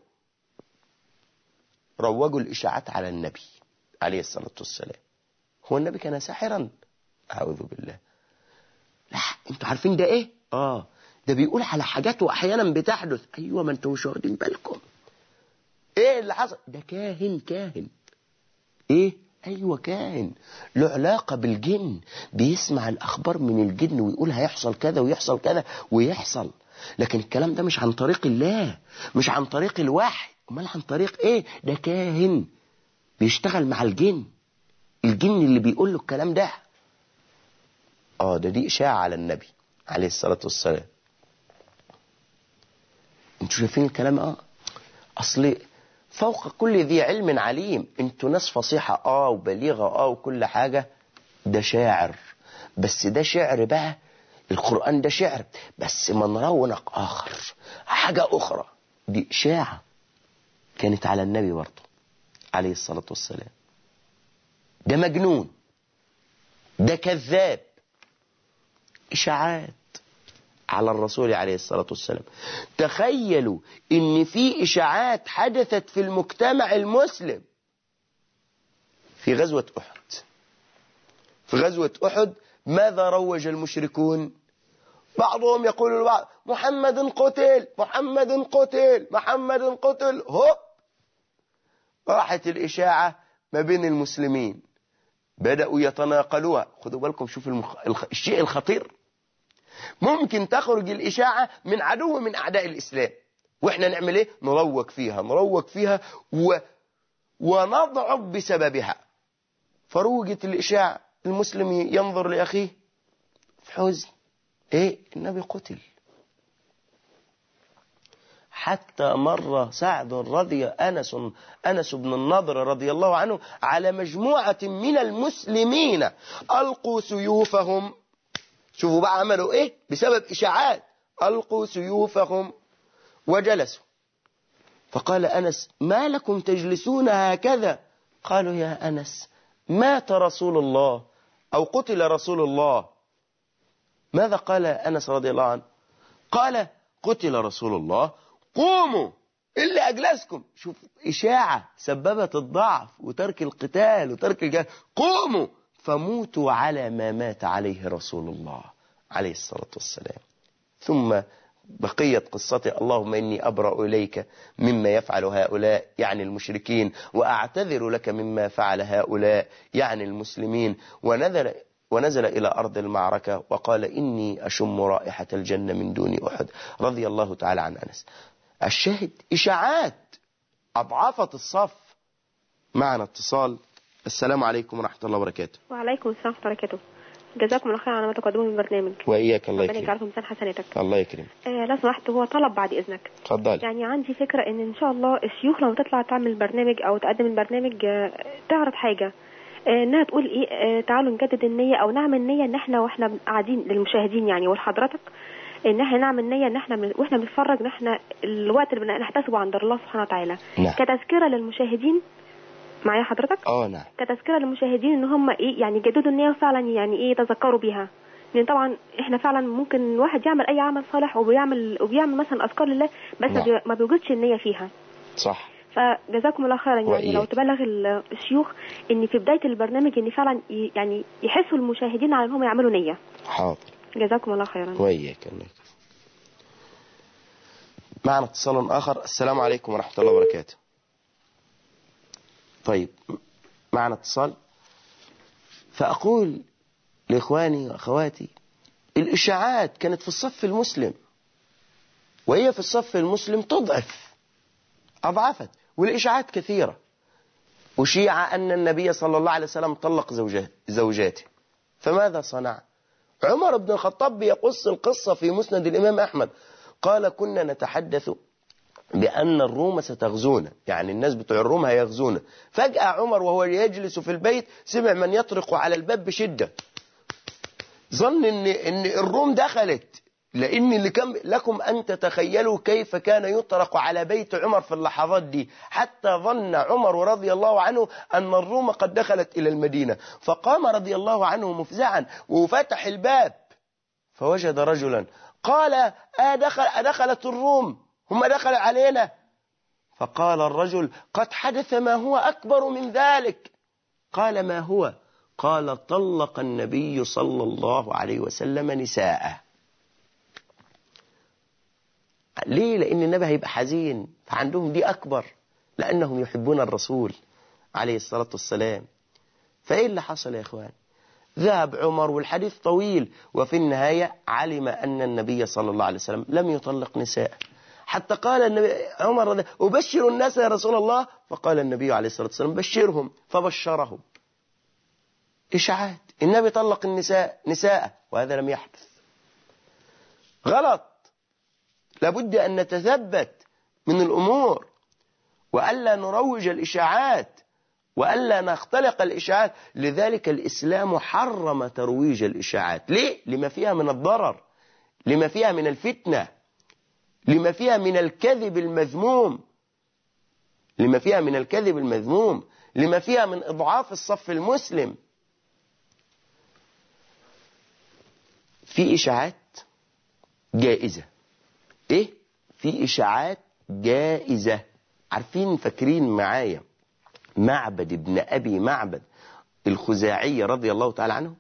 روجوا الإشاعات على النبي عليه الصلاة والسلام. هو النبي كان ساحرا؟ أعوذ بالله. لا، انتوا عارفين ده ايه؟ اه ده بيقول على حاجات واحيانا بتحدث. ايوه، ما انتوا مش واخدين بالكم. ايه اللي حصل؟ ده كاهن. كاهن ايه؟ ايوه كاهن، له علاقة بالجن، بيسمع الاخبار من الجن ويقول هيحصل كذا ويحصل كذا ويحصل. لكن الكلام ده مش عن طريق الله، مش عن طريق الوحي، امال عن طريق ايه؟ ده كاهن بيشتغل مع الجن، الجن اللي بيقول له الكلام ده. اه ده دي إشاعة على النبي عليه الصلاة والسلام. انتوا شايفين الكلام؟ اه اصل فوق كل ذي علم عليم. انتوا ناس فصيحة اه وبليغة اه وكل حاجة. ده شاعر، بس ده شعر بقى. القرآن ده شعر بس من رونق آخر، حاجة أخرى. دي إشاعة كانت على النبي برضه عليه الصلاة والسلام. ده مجنون، ده كذاب. إشاعات على الرسول عليه الصلاة والسلام. تخيلوا إن في إشاعات حدثت في المجتمع المسلم في غزوة أحد. في غزوة أحد ماذا روج المشركون؟ بعضهم يقول لبعض محمد قتل، محمد قتل، محمد قتل. هو راحت الإشاعة ما بين المسلمين، بدأوا يتناقلوها. خدوا بالكم، شوفوا المخ... الخ... الشيء الخطير. ممكن تخرج الإشاعة من عدو من أعداء الإسلام، وإحنا نعمل إيه؟ نروج فيها نروج فيها و... ونضعف بسببها. فروجت الإشاعة، المسلم ينظر لأخيه في حزن، إيه؟ النبي قتل. حتى مر سعد رضي أنس أنس بن النضر رضي الله عنه على مجموعة من المسلمين ألقوا سيوفهم. شوفوا بقى عملوا إيه بسبب إشاعات. ألقوا سيوفهم وجلسوا. فقال أنس ما لكم تجلسون هكذا؟ قالوا يا أنس مات رسول الله أو قتل رسول الله. ماذا قال أنس رضي الله عنه؟ قال قتل رسول الله، قوموا اللي أجلسكم. شوف، إشاعة سببت الضعف وترك القتال وترك الجهاد. قوموا فموتوا على ما مات عليه رسول الله عليه الصلاة والسلام. ثم بقية قصتي اللهم إني أبرأ إليك مما يفعل هؤلاء يعني المشركين، وأعتذر لك مما فعل هؤلاء يعني المسلمين. ونزل ونزل إلى أرض المعركة وقال إني أشم رائحة الجنة من دون أحد رضي الله تعالى عن أنس. الشاهد إشاعات أضعفت الصف. معنا اتصال. السلام عليكم ورحمة الله وبركاته. وعليكم السلام ورحمة الله وبركاته. جزاكم الله خير على ما تقدموا من البرنامج. وإياك الله يكرمك. ربنا يكرمك. يجعلكم ميزان حسناتك. الله يكرمك. آه لو سمحت، هو طلب بعد إذنك. اتفضل. يعني عندي فكرة إن إن شاء الله الشيوخ لما تطلع تعمل برنامج أو تقدم البرنامج آه تعرض حاجة آه إنها تقول إيه آه تعالوا نجدد النية أو نعمل نية إن إحنا وإحنا قاعدين للمشاهدين يعني ولحضرتك إن إحنا نعمل نية إن إحنا من وإحنا بنتفرج إن إحنا الوقت اللي بنحتسبه عند الله سبحانه وتعالى. نعم. كتذكرة للمشاهدين. معايا حضرتك؟ اه نعم. كتذكرة للمشاهدين ان هم ايه يعني يجددوا النية فعلا، يعني ايه يتذكروا بيها. لان طبعا احنا فعلا ممكن الواحد يعمل اي عمل صالح وبيعمل وبيعمل مثلا اذكار لله بس نعم. ما بيوجدش النية فيها. صح. فجزاكم الله خيرا. يعني وإيه. لو تبلغ الشيوخ ان في بداية البرنامج ان فعلا يعني يحسوا المشاهدين على انهم يعملوا نية. حاضر. جزاكم الله خيرا. وإياك الله. معنا اتصال آخر. السلام عليكم ورحمة الله وبركاته. طيب معنا اتصال. فأقول لإخواني وأخواتي الإشاعات كانت في الصف المسلم. وهي في الصف المسلم تضعف، أضعفت، والإشاعات كثيرة. أشيع أن النبي صلى الله عليه وسلم طلق زوجاته، فماذا صنع؟ عمر بن الخطاب يقص القصة في مسند الإمام أحمد، قال كنا نتحدث بأن الروم ستغزونا، يعني الناس بتوع الروم هيغزونا. فجأة عمر وهو يجلس في البيت سمع من يطرق على الباب بشدة، ظن إن, إن الروم دخلت، لأن اللي كان لكم أن تتخيلوا كيف كان يطرق على بيت عمر في اللحظات دي، حتى ظن عمر رضي الله عنه أن الروم قد دخلت إلى المدينة. فقام رضي الله عنه مفزعا وفتح الباب فوجد رجلا، قال أدخل أدخلت الروم، هم دخل علينا؟ فقال الرجل قد حدث ما هو أكبر من ذلك. قال ما هو؟ قال طلق النبي صلى الله عليه وسلم نساءه. ليه؟ لأن النبي هيبقى حزين، فعندهم دي أكبر، لأنهم يحبون الرسول عليه الصلاة والسلام. فإيه اللي حصل يا إخوان؟ ذهب عمر والحديث طويل، وفي النهاية علم أن النبي صلى الله عليه وسلم لم يطلق نساء، حتى قال النبي عمر أبشر الناس يا رسول الله، فقال النبي عليه الصلاة والسلام بشرهم، فبشرهم. إشاعات، النبي طلق النساء نساء، وهذا لم يحدث. غلط، لابد أن نتثبت من الأمور، وألا نروج الإشاعات، وألا نختلق الإشاعات. لذلك الإسلام حرم ترويج الإشاعات. ليه؟ لما فيها من الضرر، لما فيها من الفتنة، لما فيها من الكذب المذموم، لما فيها من الكذب المذموم، لما فيها من إضعاف الصف المسلم. في إشاعات جائزة. إيه؟ في إشاعات جائزة. عارفين، فاكرين معايا معبد ابن أبي معبد الخزاعي رضي الله تعالى عنه؟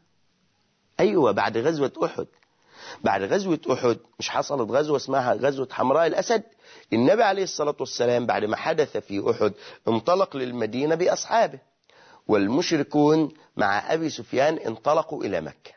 أيوة، بعد غزوة أحد، بعد غزوة أحد مش حصلت غزوة اسمها غزوة حمراء الأسد؟ النبي عليه الصلاة والسلام بعد ما حدث في أحد انطلق للمدينة بأصحابه، والمشركون مع أبي سفيان انطلقوا إلى مكة.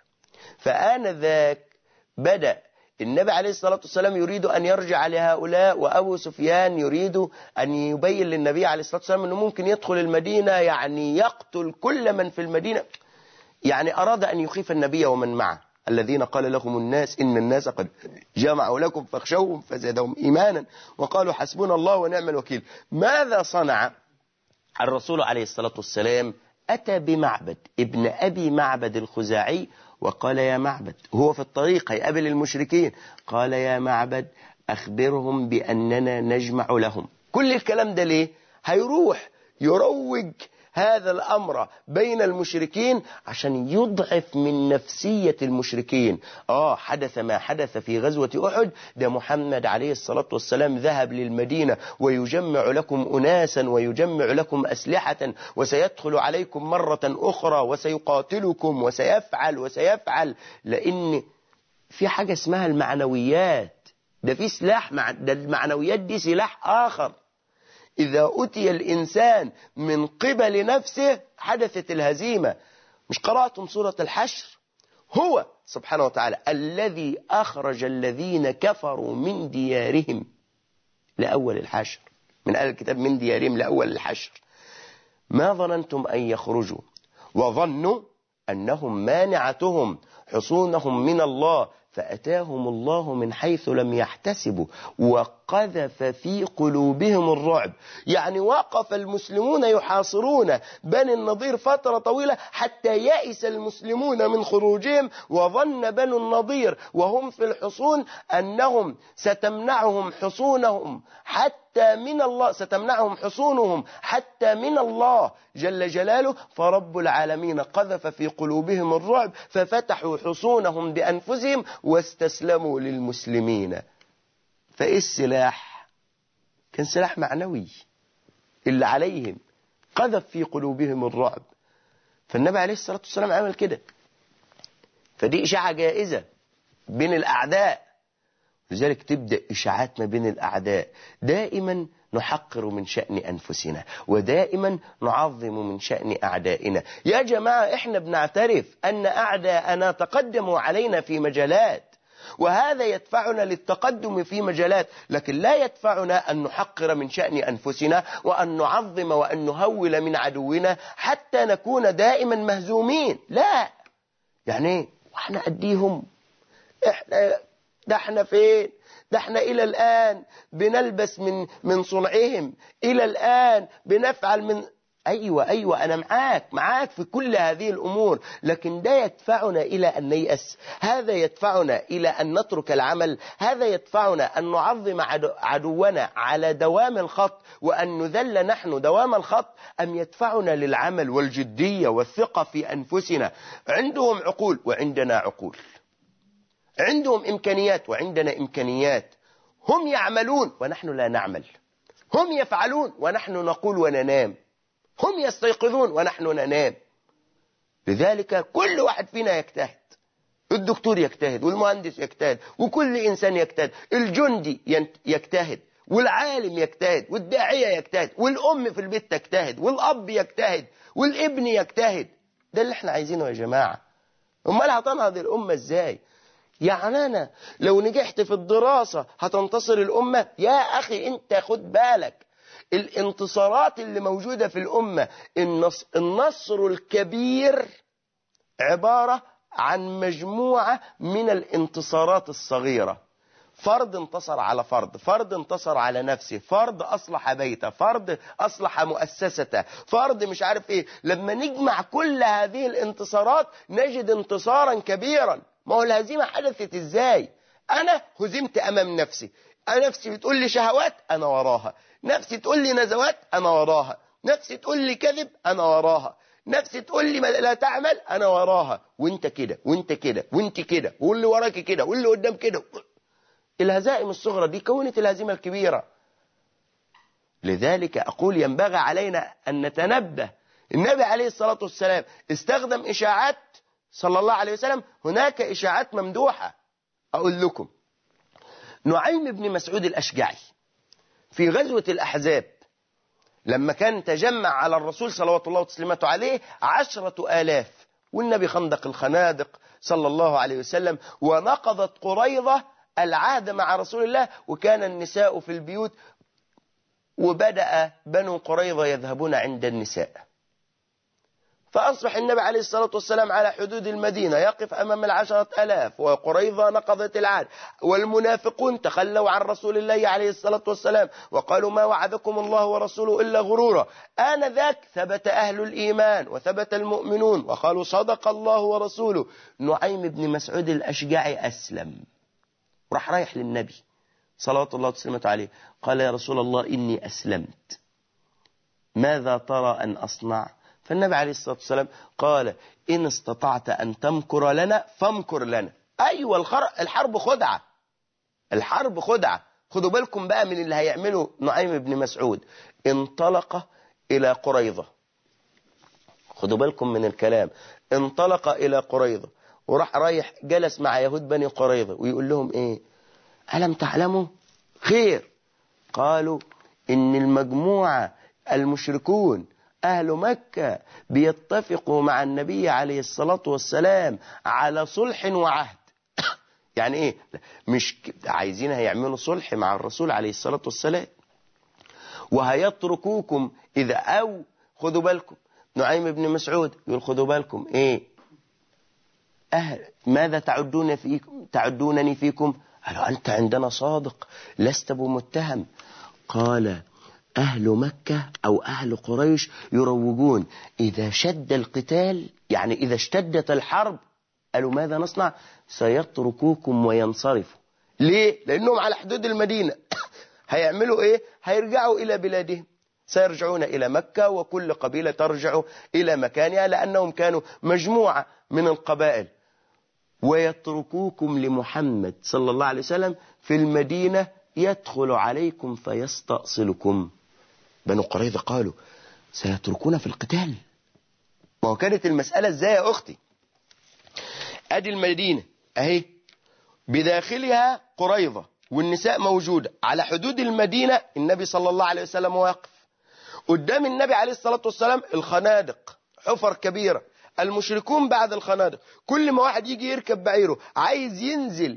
فآنذاك بدأ النبي عليه الصلاة والسلام يريد أن يرجع لهؤلاء، وأبو سفيان يريد أن يبين للنبي عليه الصلاة والسلام أنه ممكن يدخل المدينة، يعني يقتل كل من في المدينة، يعني أراد أن يخيف النبي ومن معه الذين قال لهم الناس إن الناس قد جمعوا لكم فاخشوهم فزادهم إيمانا وقالوا حسبنا الله ونعم الوكيل. ماذا صنع الرسول عليه الصلاة والسلام؟ أتى بمعبد ابن أبي معبد الخزاعي وقال يا معبد، هو في الطريق هيقابل المشركين، قال يا معبد أخبرهم بأننا نجمع لهم. كل الكلام ده ليه؟ هيروح يروج هذا الأمر بين المشركين عشان يضعف من نفسية المشركين. آه حدث ما حدث في غزوة أحد، ده محمد عليه الصلاة والسلام ذهب للمدينة ويجمع لكم أناسا ويجمع لكم أسلحة، وسيدخل عليكم مرة أخرى وسيقاتلكم وسيفعل وسيفعل، لأن في حاجة اسمها المعنويات، ده في سلاح مع... ده المعنويات دي سلاح آخر. إذا أتي الإنسان من قبل نفسه حدثت الهزيمة. مش قرأتم سورة الحشر؟ هو سبحانه وتعالى الذي أخرج الذين كفروا من ديارهم لأول الحشر، من أهل الكتاب من ديارهم لأول الحشر، ما ظننتم أن يخرجوا وظنوا أنهم مانعتهم حصونهم من الله فأتاهم الله من حيث لم يحتسبوا وقذف في قلوبهم الرعب. يعني وقف المسلمون يحاصرون بني النضير فترة طويلة حتى يئس المسلمون من خروجهم، وظن بنو النضير وهم في الحصون أنهم ستمنعهم حصونهم حتى من الله، ستمنعهم حصونهم حتى من الله جل جلاله، فرب العالمين قذف في قلوبهم الرعب ففتحوا حصونهم بأنفسهم واستسلموا للمسلمين. فإيه السلاح؟ كان سلاح معنوي اللي عليهم، قذف في قلوبهم الرعب. فالنبي عليه الصلاة والسلام عمل كده. فدي إشاعة جائزة بين الأعداء، لذلك تبدأ إشاعات ما بين الأعداء. دائما نحقر من شأن أنفسنا، ودائما نعظم من شأن أعدائنا. يا جماعة إحنا بنعترف أن أعداءنا تقدموا علينا في مجالات، وهذا يدفعنا للتقدم في مجالات، لكن لا يدفعنا أن نحقر من شأن أنفسنا وأن نعظم وأن نهول من عدونا حتى نكون دائما مهزومين. لا، يعني واحنا أديهم، احنا ده احنا فين؟ ده احنا إلى الآن بنلبس من من صنعهم، إلى الآن بنفعل من أيوة أيوة أنا معاك معاك في كل هذه الأمور، لكن ده يدفعنا إلى أن نيأس، هذا يدفعنا إلى أن نترك العمل، هذا يدفعنا أن نعظم عدونا على دوام الخط وأن نذل نحن دوام الخط، أم يدفعنا للعمل والجدية والثقة في أنفسنا؟ عندهم عقول وعندنا عقول، عندهم إمكانيات وعندنا إمكانيات، هم يعملون ونحن لا نعمل، هم يفعلون ونحن نقول وننام، هم يستيقظون ونحن ننام. لذلك كل واحد فينا يجتهد، الدكتور يجتهد والمهندس يجتهد وكل إنسان يجتهد، الجندي يجتهد والعالم يجتهد والداعية يجتهد والأم في البيت تجتهد والأب يجتهد والابن يجتهد. ده اللي احنا عايزينه يا جماعة. امال هتنهض الأمة ازاي؟ يعني أنا لو نجحت في الدراسة هتنتصر الأمة؟ يا أخي أنت خد بالك، الانتصارات اللي موجودة في الأمة، النصر الكبير عبارة عن مجموعة من الانتصارات الصغيرة. فرد انتصر على فرد، فرد انتصر على نفسه، فرد أصلح بيته، فرد أصلح مؤسسته، فرد مش عارف إيه. لما نجمع كل هذه الانتصارات نجد انتصارا كبيرا. ما هو الهزيمة حدثت إزاي؟ أنا هزمت أمام نفسي، أنا نفسي بتقول لي شهوات أنا وراها، نفسي تقول لي نزوات أنا وراها، نفسي تقول لي كذب أنا وراها، نفسي تقول لي لا تعمل أنا وراها، وانت كده وانت كده وانت كده واللي وراك كده واللي قدام كده. الهزائم الصغرى دي كونت الهزيمة الكبيرة. لذلك أقول ينبغي علينا أن نتنبه. النبي عليه الصلاة والسلام استخدم إشاعات صلى الله عليه وسلم، هناك إشاعات ممدوحة. أقول لكم، نعيم بن مسعود الأشجعي في غزوة الأحزاب لما كان تجمع على الرسول صلوات الله وتسليماته عليه عشرة آلاف، والنبي خندق الخنادق صلى الله عليه وسلم، ونقضت قريظة العهد مع رسول الله، وكان النساء في البيوت، وبدأ بنو قريظة يذهبون عند النساء. فأصبح النبي عليه الصلاة والسلام على حدود المدينة يقف أمام العشرة ألاف، وقريظة نقضت العهد، والمنافقون تخلوا عن رسول الله عليه الصلاة والسلام وقالوا ما وعدكم الله ورسوله إلا غرورا. آنذاك ثبت أهل الإيمان وثبت المؤمنون وقالوا صدق الله ورسوله. نعيم بن مسعود الأشجعي أسلم، وراح رايح للنبي صلوات الله وسلامته عليه، قال يا رسول الله إني أسلمت، ماذا ترى أن أصنع؟ فالنبي عليه الصلاة والسلام قال إن استطعت أن تمكر لنا فامكر لنا. أيوة، الحرب خدعة، الحرب خدعة. خدوا بالكم بقى من اللي هيعمله نعيم بن مسعود. انطلق إلى قريظة، خدوا بالكم من الكلام، انطلق إلى قريظة وراح رايح جلس مع يهود بني قريظة ويقول لهم إيه؟ ألم تعلموا خير؟ قالوا إن المجموعة المشركون أهل مكة بيتفقوا مع النبي عليه الصلاة والسلام على صلح وعهد. يعني إيه؟ مش عايزين هيعملوا صلح مع الرسول عليه الصلاة والسلام وهيتركوكم إذا، أو خدوا بالكم، نعيم بن مسعود يقول خدوا بالكم إيه؟ أهل ماذا تعدون فيكم تعدونني فيكم؟ قالوا أنت عندنا صادق لست بمتهم. قال أهل مكة أو أهل قريش يروجون إذا شد القتال، يعني إذا اشتدت الحرب، قالوا ماذا نصنع؟ سيتركوكم وينصرفوا. ليه؟ لأنهم على حدود المدينة. هيعملوا إيه؟ هيرجعوا إلى بلادهم، سيرجعون إلى مكة وكل قبيلة ترجع إلى مكانها، لأنهم كانوا مجموعة من القبائل، ويتركوكم لمحمد صلى الله عليه وسلم في المدينة يدخل عليكم فيستأصلكم. بنو قريظة قالوا سيتركونا في القتال؟ ما هو كانت المسألة ازاي يا أختي؟ أدي المدينة أهي بداخلها قريظة والنساء موجودة، على حدود المدينة النبي صلى الله عليه وسلم واقف، قدام النبي عليه الصلاة والسلام الخنادق، حفر كبيرة، المشركون بعد الخنادق، كل ما واحد يجي يركب بعيره عايز ينزل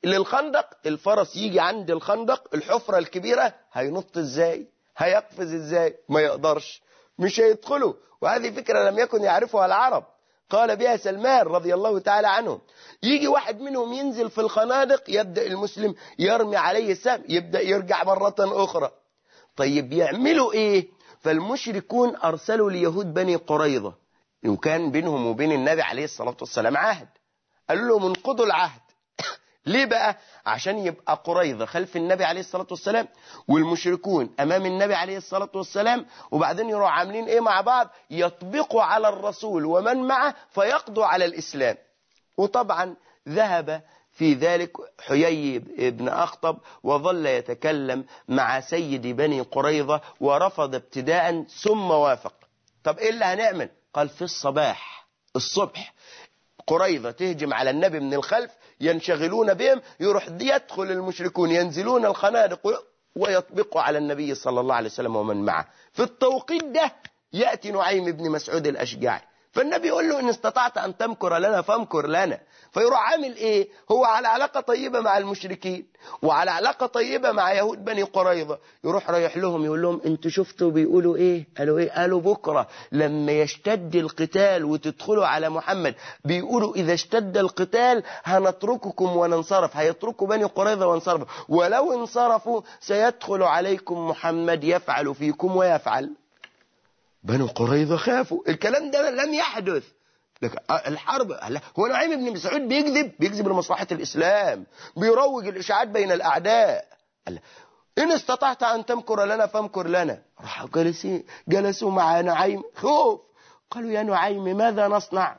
للخندق، الفرس يجي عند الخندق الحفرة الكبيرة، هينط ازاي؟ هيقفز ازاي؟ ما يقدرش، مش هيدخلوا. وهذه فكرة لم يكن يعرفها العرب، قال بها سلمان رضي الله تعالى عنه. يجي واحد منهم ينزل في الخنادق، يبدأ المسلم يرمي عليه السهم، يبدأ يرجع مرة أخرى. طيب يعملوا ايه؟ فالمشركون أرسلوا ليهود بني قريظة، وكان بينهم وبين النبي عليه الصلاة والسلام عهد، قالوا لهم انقضوا العهد. ليه بقى؟ عشان يبقى قريظة خلف النبي عليه الصلاة والسلام، والمشركون أمام النبي عليه الصلاة والسلام، وبعدين يروحوا عاملين إيه مع بعض؟ يطبقوا على الرسول ومن معه فيقضوا على الإسلام. وطبعا ذهب في ذلك حيي بن أخطب وظل يتكلم مع سيد بني قريظة ورفض ابتداء ثم وافق. طب إيه اللي هنعمل؟ قال في الصباح الصبح قريظة تهجم على النبي من الخلف، ينشغلون بهم، يروح يدخل المشركون ينزلون الخنادق ويطبقوا على النبي صلى الله عليه وسلم ومن معه. في التوقيت ده يأتي نعيم بن مسعود الأشجعي، فالنبي يقول له إن استطعت أن تمكر لنا فامكر لنا. فيروح عامل إيه؟ هو على علاقة طيبة مع المشركين وعلى علاقة طيبة مع يهود بني قريظة، يروح رايح لهم يقول لهم انتوا شفتوا بيقولوا إيه؟ قالوا إيه؟ قالوا بكرة لما يشتد القتال وتدخلوا على محمد بيقولوا إذا اشتد القتال هنترككم وننصرف، هيتركوا بني قريظة وانصرفوا، ولو انصرفوا سيدخل عليكم محمد يفعل فيكم ويفعل. بنو قريظة خافوا، الكلام ده لم يحدث. لكن الحرب، هو نعيم بن مسعود بيكذب بيكذب لمصلحة الإسلام، بيروج الإشاعات بين الأعداء. إن استطعت أن تمكر لنا فامكر لنا. راحوا جلسوا جلسوا مع نعيم خوف، قالوا يا نعيم ماذا نصنع؟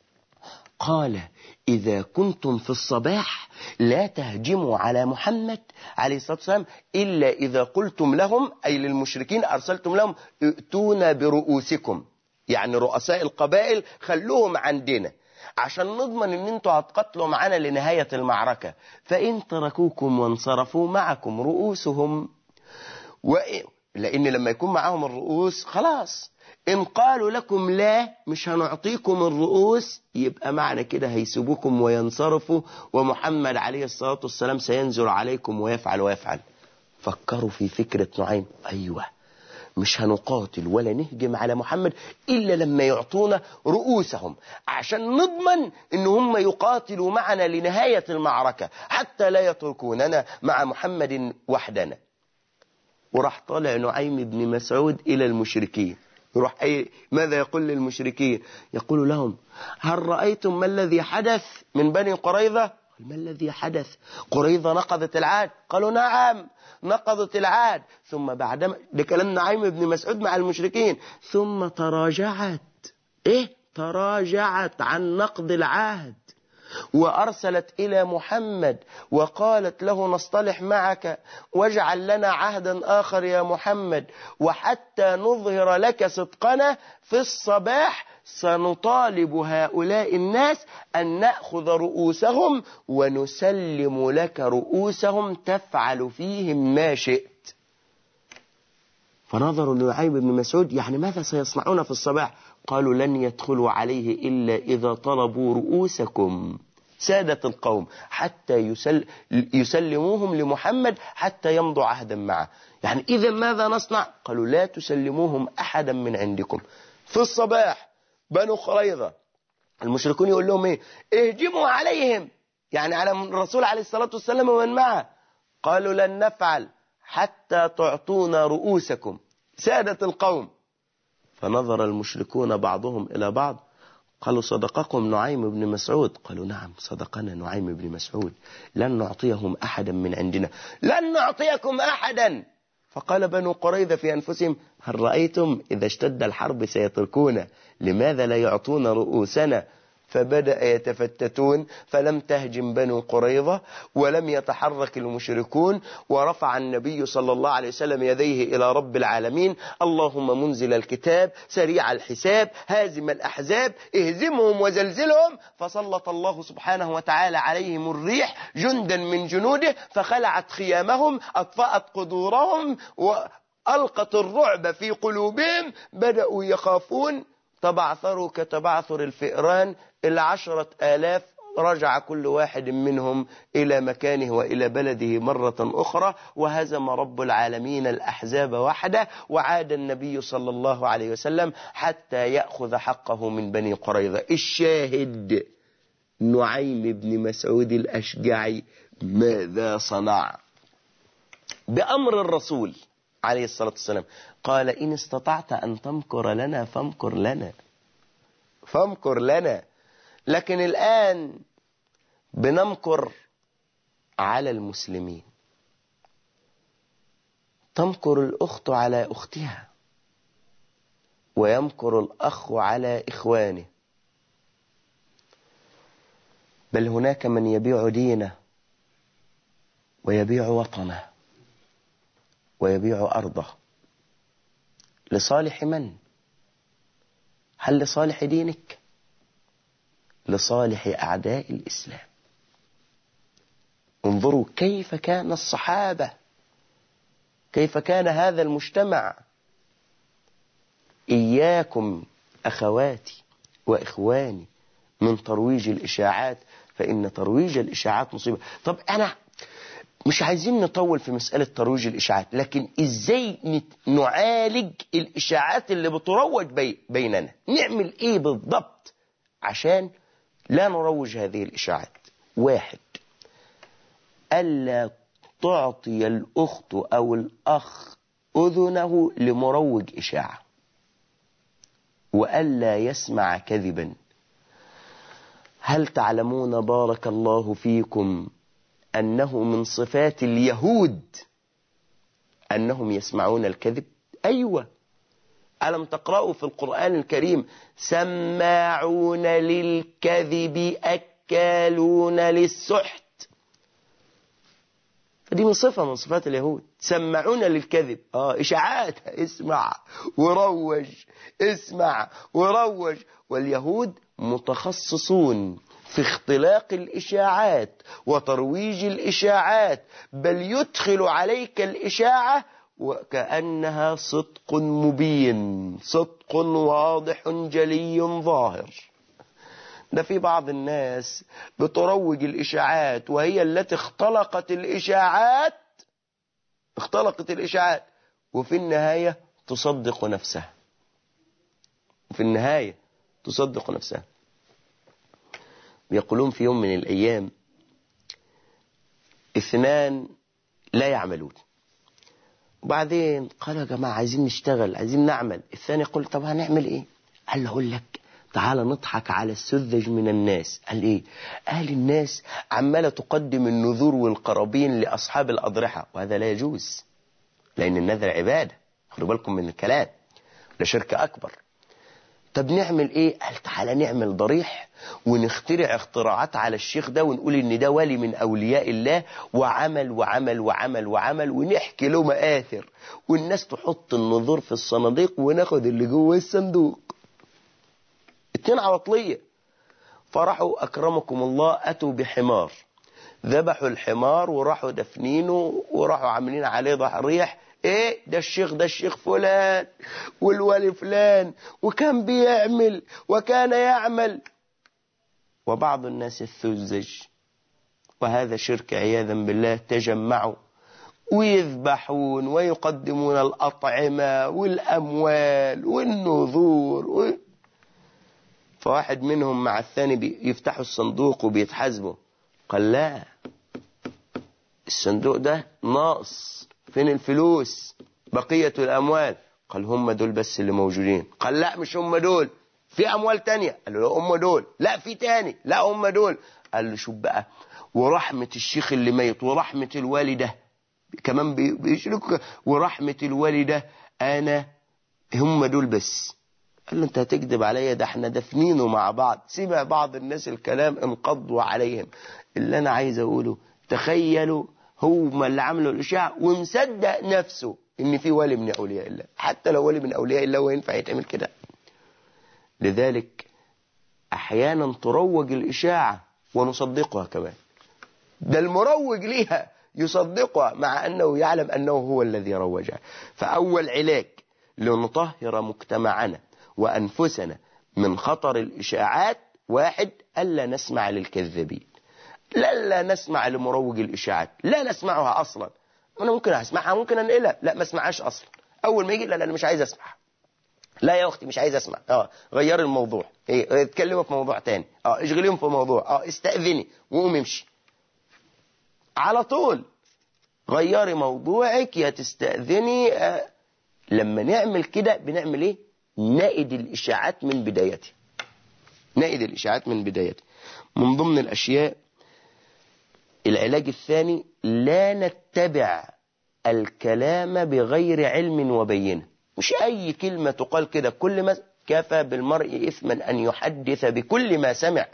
قال إذا كنتم في الصباح لا تهجموا على محمد عليه الصلاة والسلام إلا إذا قلتم لهم، أي للمشركين أرسلتم لهم ائتونا برؤوسكم، يعني رؤساء القبائل خلوهم عندنا عشان نضمن ان انتوا هتقتلوا معانا لنهاية المعركة. فإن تركوكم وانصرفوا معكم رؤوسهم، لأن لما يكون معهم الرؤوس خلاص، إن قالوا لكم لا مش هنعطيكم الرؤوس يبقى معنى كده هيسيبوكم وينصرفوا، ومحمد عليه الصلاة والسلام سينزل عليكم ويفعل ويفعل. فكروا في فكرة نعيم، أيوة مش هنقاتل ولا نهجم على محمد إلا لما يعطونا رؤوسهم عشان نضمن إن هم يقاتلوا معنا لنهاية المعركة حتى لا يتركوننا مع محمد وحدنا. وراح طالع نعيم بن مسعود إلى المشركين، يروح أي ماذا يقول للمشركين؟ يقول لهم هل رأيتم ما الذي حدث من بني قريظة؟ ما الذي حدث؟ قريظة نقضت العهد؟ قالوا نعم نقضت العهد. ثم بعدما ده كلام نعيم بن مسعود مع المشركين، ثم تراجعت إيه؟ تراجعت عن نقض العهد وأرسلت إلى محمد وقالت له نصطلح معك واجعل لنا عهدا آخر يا محمد، وحتى نظهر لك صدقنا في الصباح سنطالب هؤلاء الناس أن نأخذ رؤوسهم ونسلم لك رؤوسهم تفعل فيهم ما شئت. فنظروا لنعيم بن مسعود، يعني ماذا سيصنعون في الصباح؟ قالوا لن يدخلوا عليه إلا إذا طلبوا رؤوسكم سادة القوم حتى يسل يسلموهم لمحمد حتى يمضوا عهدا معه. يعني إذا ماذا نصنع؟ قالوا لا تسلموهم أحدا من عندكم. في الصباح بنو قريظة المشركون يقول لهم إيه؟ اهجموا عليهم، يعني على الرسول عليه الصلاة والسلام ومن معه. قالوا لن نفعل حتى تعطونا رؤوسكم سادة القوم. فنظر المشركون بعضهم إلى بعض قالوا صدقكم نعيم بن مسعود؟ قالوا نعم صدقنا نعيم بن مسعود، لن نعطيهم أحدا من عندنا، لن نعطيكم أحدا. فقال بنو قريظة في أنفسهم هل رأيتم إذا اشتد الحرب سيتركونا، لماذا لا يعطون رؤوسنا؟ فبدأ يتفتتون، فلم تهجم بنو قريظة ولم يتحرك المشركون، ورفع النبي صلى الله عليه وسلم يديه إلى رب العالمين اللهم منزل الكتاب سريع الحساب هازم الأحزاب اهزمهم وزلزلهم. فسلط الله سبحانه وتعالى عليهم الريح جندا من جنوده فخلعت خيامهم أطفأت قدورهم وألقت الرعب في قلوبهم، بدأوا يخافون، تبعثروا كتبعثر الفئران العشرة آلاف رجع كل واحد منهم إلى مكانه وإلى بلده مرة أخرى، وهزم رب العالمين الأحزاب وحده، وعاد النبي صلى الله عليه وسلم حتى يأخذ حقه من بني قريظة. الشاهد نعيم بن مسعود الأشجعي ماذا صنع؟ بأمر الرسول عليه الصلاة والسلام قال: إن استطعت أن تمكر لنا فامكر لنا فامكر لنا. لكن الآن بنمكر على المسلمين، تمكر الأخت على أختها، ويمكر الأخ على إخوانه، بل هناك من يبيع دينه ويبيع وطنه ويبيع أرضه لصالح من؟ هل لصالح دينك؟ لصالح أعداء الإسلام. انظروا كيف كان الصحابة، كيف كان هذا المجتمع. إياكم أخواتي وإخواني من ترويج الإشاعات، فإن ترويج الإشاعات مصيبة. طب أنا مش عايزين نطول في مسألة ترويج الإشاعات، لكن إزاي نعالج الإشاعات اللي بتروج بي بيننا؟ نعمل إيه بالضبط عشان لا نروج هذه الإشاعات؟ واحد، ألا تعطي الأخت أو الأخ أذنه لمروج إشاعة، وألا يسمع كذبا. هل تعلمون بارك الله فيكم أنه من صفات اليهود أنهم يسمعون الكذب؟ أيوة، ألم تقرأوا في القرآن الكريم: سماعون للكذب أكالون للسحت؟ فدي من صفة من صفات اليهود، سماعون للكذب. آه إشاعات، اسمع وروج، اسمع وروج. واليهود متخصصون في اختلاق الإشاعات وترويج الإشاعات، بل يدخل عليك الإشاعة وكأنها صدق مبين، صدق واضح جلي ظاهر. ده في بعض الناس بتروج الإشاعات وهي التي اختلقت الإشاعات اختلقت الإشاعات وفي النهاية تصدق نفسها وفي النهاية تصدق نفسها. بيقولون في يوم من الأيام اثنان لا يعملون، وبعدين قالوا: يا جماعة عايزين نشتغل، عايزين نعمل. الثاني يقول: طب هنعمل ايه؟ قال له: اقول لك، تعال نضحك على السذج من الناس. قال ايه؟ قال: الناس عمالة تقدم النذور والقرابين لأصحاب الأضرحة، وهذا لا يجوز، لأن النذر عبادة، خدوا بالكم من الكلام، ده شرك أكبر. طب نعمل ايه؟ قال: تعالى نعمل ضريح ونخترع اختراعات على الشيخ ده ونقول ان ده ولي من اولياء الله، وعمل وعمل وعمل وعمل، ونحكي له مآثر، والناس تحط النذور في الصناديق وناخد اللي جوه الصندوق. اتنين عواطلية. فرحوا أكرمكم الله أتوا بحمار، ذبحوا الحمار وراحوا دفنينه وراحوا عاملين عليه ضحريح. ايه ده؟ الشيخ ده الشيخ فلان والولي فلان، وكان بيعمل وكان يعمل. وبعض الناس الثزج، وهذا شرك عياذا بالله، تجمعوا ويذبحون ويقدمون الأطعمة والأموال والنذور و... فواحد منهم مع الثاني يفتحوا الصندوق وبيتحاسبوا. قال: لا، الصندوق ده ناقص، فين الفلوس؟ بقية الأموال. قال: هم دول بس اللي موجودين. قال: لا، مش هم دول، في أموال تانية. قال له: لا، هم دول. لا، في تاني. لا، هم دول. قال له: شوف بقى، ورحمة الشيخ اللي ميت ورحمة الوالدة كمان بيشركوا، ورحمة الوالدة أنا هم دول بس. قال له: انت هتكذب عليا؟ ده احنا دفنينه مع بعض. سمع بعض الناس الكلام انقضوا عليهم. اللي انا عايز اقوله، تخيلوا هم اللي عملوا الاشاعة ومصدق نفسه ان في ولي من اولياء الله. حتى لو ولي من اولياء الله وينفع يتعمل كده؟ لذلك احيانا تروج الاشاعة ونصدقها كمان، ده المروج ليها يصدقها مع انه يعلم انه هو الذي روجها. فاول علاج لنطهر مجتمعنا وأنفسنا من خطر الإشاعات واحد، ألا نسمع للكذابين، لا لا نسمع لمروج الإشاعات، لا نسمعها أصلا. أنا ممكن أسمعها، ممكن أنقلها، لا ما اسمعهاش أصلا. أول ما يجي لا لا أنا مش عايز أسمع، لا يا أختي مش عايز أسمع، اه غير الموضوع، إيه اتكلموا في موضوع تاني، اه اشغليهم في موضوع، اه استأذني وقوم امشي على طول، غيري موضوعك يا تستأذني. آه. لما نعمل كده بنعمل ايه؟ نائد الإشاعات من بدايتها، نائد الإشاعات من بدايتها. من ضمن الأشياء العلاج الثاني، لا نتبع الكلام بغير علم وبينه. مش أي كلمة تقال كده، كل ما كفى بالمرء إثما أن يحدث بكل ما سمع،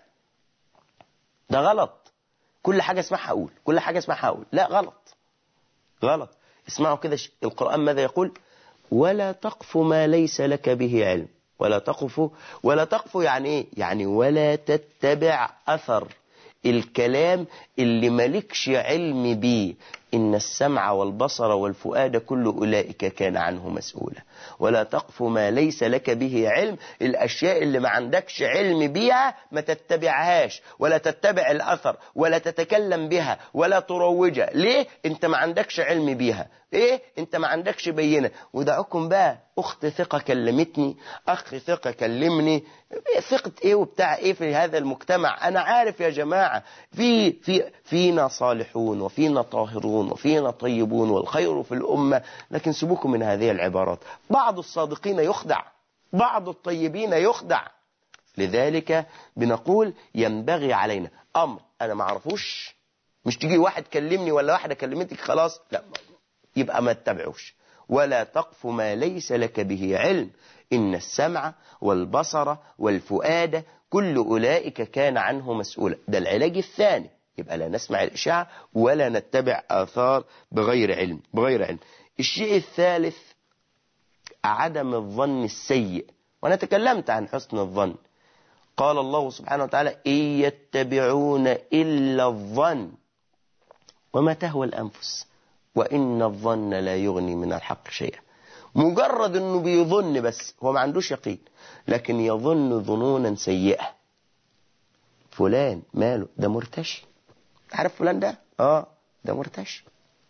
ده غلط. كل حاجة اسمعها أقول، كل حاجة اسمعها أقول، لا غلط غلط. اسمعوا كده القرآن ماذا يقول؟ ولا تقف ما ليس لك به علم، ولا تقف، ولا تقف يعني ايه؟ يعني ولا تتبع أثر الكلام اللي مالكش علم بيه. إن السمع والبصر والفؤاد كل أولئك كان عنه مسؤولا. ولا تقف ما ليس لك به علم، الأشياء اللي ما عندكش علم بيها ما تتبعهاش، ولا تتبع الأثر، ولا تتكلم بها، ولا تروجها. ليه؟ انت ما عندكش علم بيها. ايه؟ انت ما عندكش بينة. ودعوكم بقى، اخت ثقة كلمتني، اخ ثقة كلمني، ثقة ايه وبتاع ايه في هذا المجتمع؟ انا عارف يا جماعة، في في فينا صالحون وفينا طاهرون وفينا طيبون والخير في الأمة، لكن سيبوكم من هذه العبارات. بعض الصادقين يخدع، بعض الطيبين يخدع. لذلك بنقول ينبغي علينا أمر أنا ما اعرفوش، مش تيجي واحد كلمني ولا واحدة كلمتك خلاص لا، يبقى ما تتبعوش. ولا تقف ما ليس لك به علم، إن السمع والبصر والفؤاد كل أولئك كان عنه مسؤولا. ده العلاج الثاني. يبقى لا نسمع الإشاعة ولا نتبع آثار بغير علم، بغير علم. الشيء الثالث عدم الظن السيء، وأنا تكلمت عن حسن الظن. قال الله سبحانه وتعالى إن يتبعون إلا الظن وما تهوى الأنفس وإن الظن لا يغني من الحق شيئا. مجرد أنه بيظن بس، هو ما عندوش يقين، لكن يظن ظنونا سيئة. فلان ماله؟ ده مرتشي. عارف فلان ده؟ آه ده مرتشي.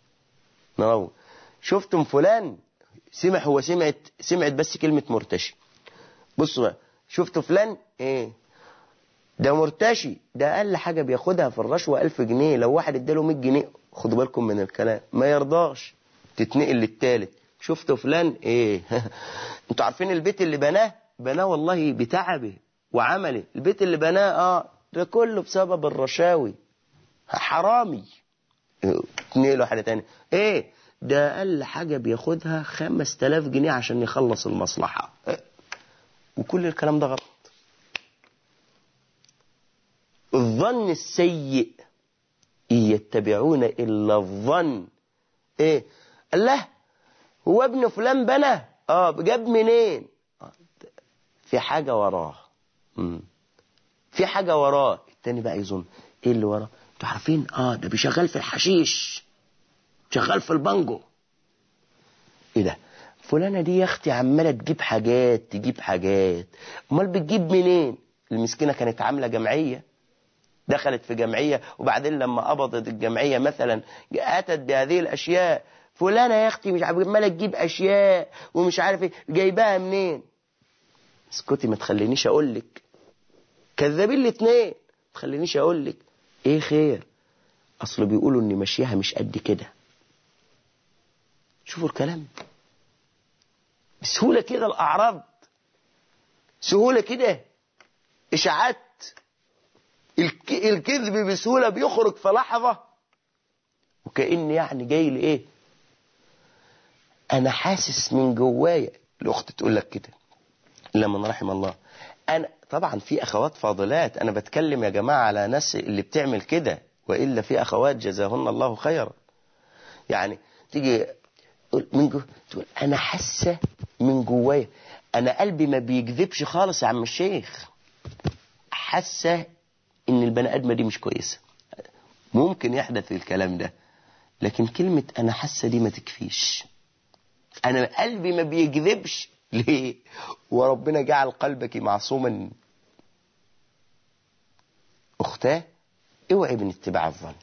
نو شفتم فلان سمع، هو سمعت سمعت بس كلمة مرتشي. بصوا بقى، شفتوا فلان ايه؟ ده مرتشي، ده أقل حاجة بياخدها في الرشوة ألف جنيه. لو واحد اداله مية جنيه، خدوا بالكم من الكلام، ما يرضاش، تتنقل للتالت. شفتوا فلان ايه؟ انتوا عارفين البيت اللي بناه؟ بناه والله بتعبه وعمله. البيت اللي بناه اه ده كله بسبب الرشاوي، حرامي. تنقله حاجة تانية ايه؟ ده أقل حاجة بياخدها خمس تلاف جنيه عشان يخلص المصلحة. وكل الكلام ده غلط. الظن السيء، إن يتبعون إلا الظن. إيه؟ الله، هو ابن فلان بنى؟ آه جاب منين؟ آه في حاجة وراه. مم. في حاجة وراه. التاني بقى يظن إيه اللي وراه؟ انتوا عارفين؟ آه ده بيشغل في الحشيش، شغال في البانجو. إيه ده؟ فلانة دي يا أختي عمالة تجيب حاجات تجيب حاجات، أمال بتجيب منين؟ المسكينة كانت عاملة جمعية، دخلت في جمعية، وبعدين لما قبضت الجمعية مثلا أتت بهذه الأشياء. فلانة يا أختي مش عمالة تجيب أشياء ومش عارف إيه، جايباها منين؟ اسكتي ما تخلينيش أقول لك. كذابين الاثنين، ما تخلينيش أقول لك. إيه خير؟ أصل بيقولوا إن مشيها مش قد كده. شوفوا الكلام بسهولة كده، الأعراض سهولة كده، إشاعات، الكذب بسهولة بيخرج في لحظة. وكأن يعني جاي لإيه؟ أنا حاسس من جوايا. الأخت تقول لك كده إلا من رحم الله. أنا طبعا في أخوات فاضلات، أنا بتكلم يا جماعة على ناس اللي بتعمل كده، وإلا في أخوات جزاهن الله خيرا. يعني تيجي من جوا تقول أنا حاسة من جوايا، أنا قلبي ما بيكذبش خالص يا عم الشيخ، حاسة إن البني آدمة دي مش كويسة. ممكن يحدث الكلام ده، لكن كلمة أنا حاسة دي ما تكفيش. أنا قلبي ما بيكذبش. ليه؟ وربنا جعل قلبك معصوما. أختاه اوعي من اتباع الظن،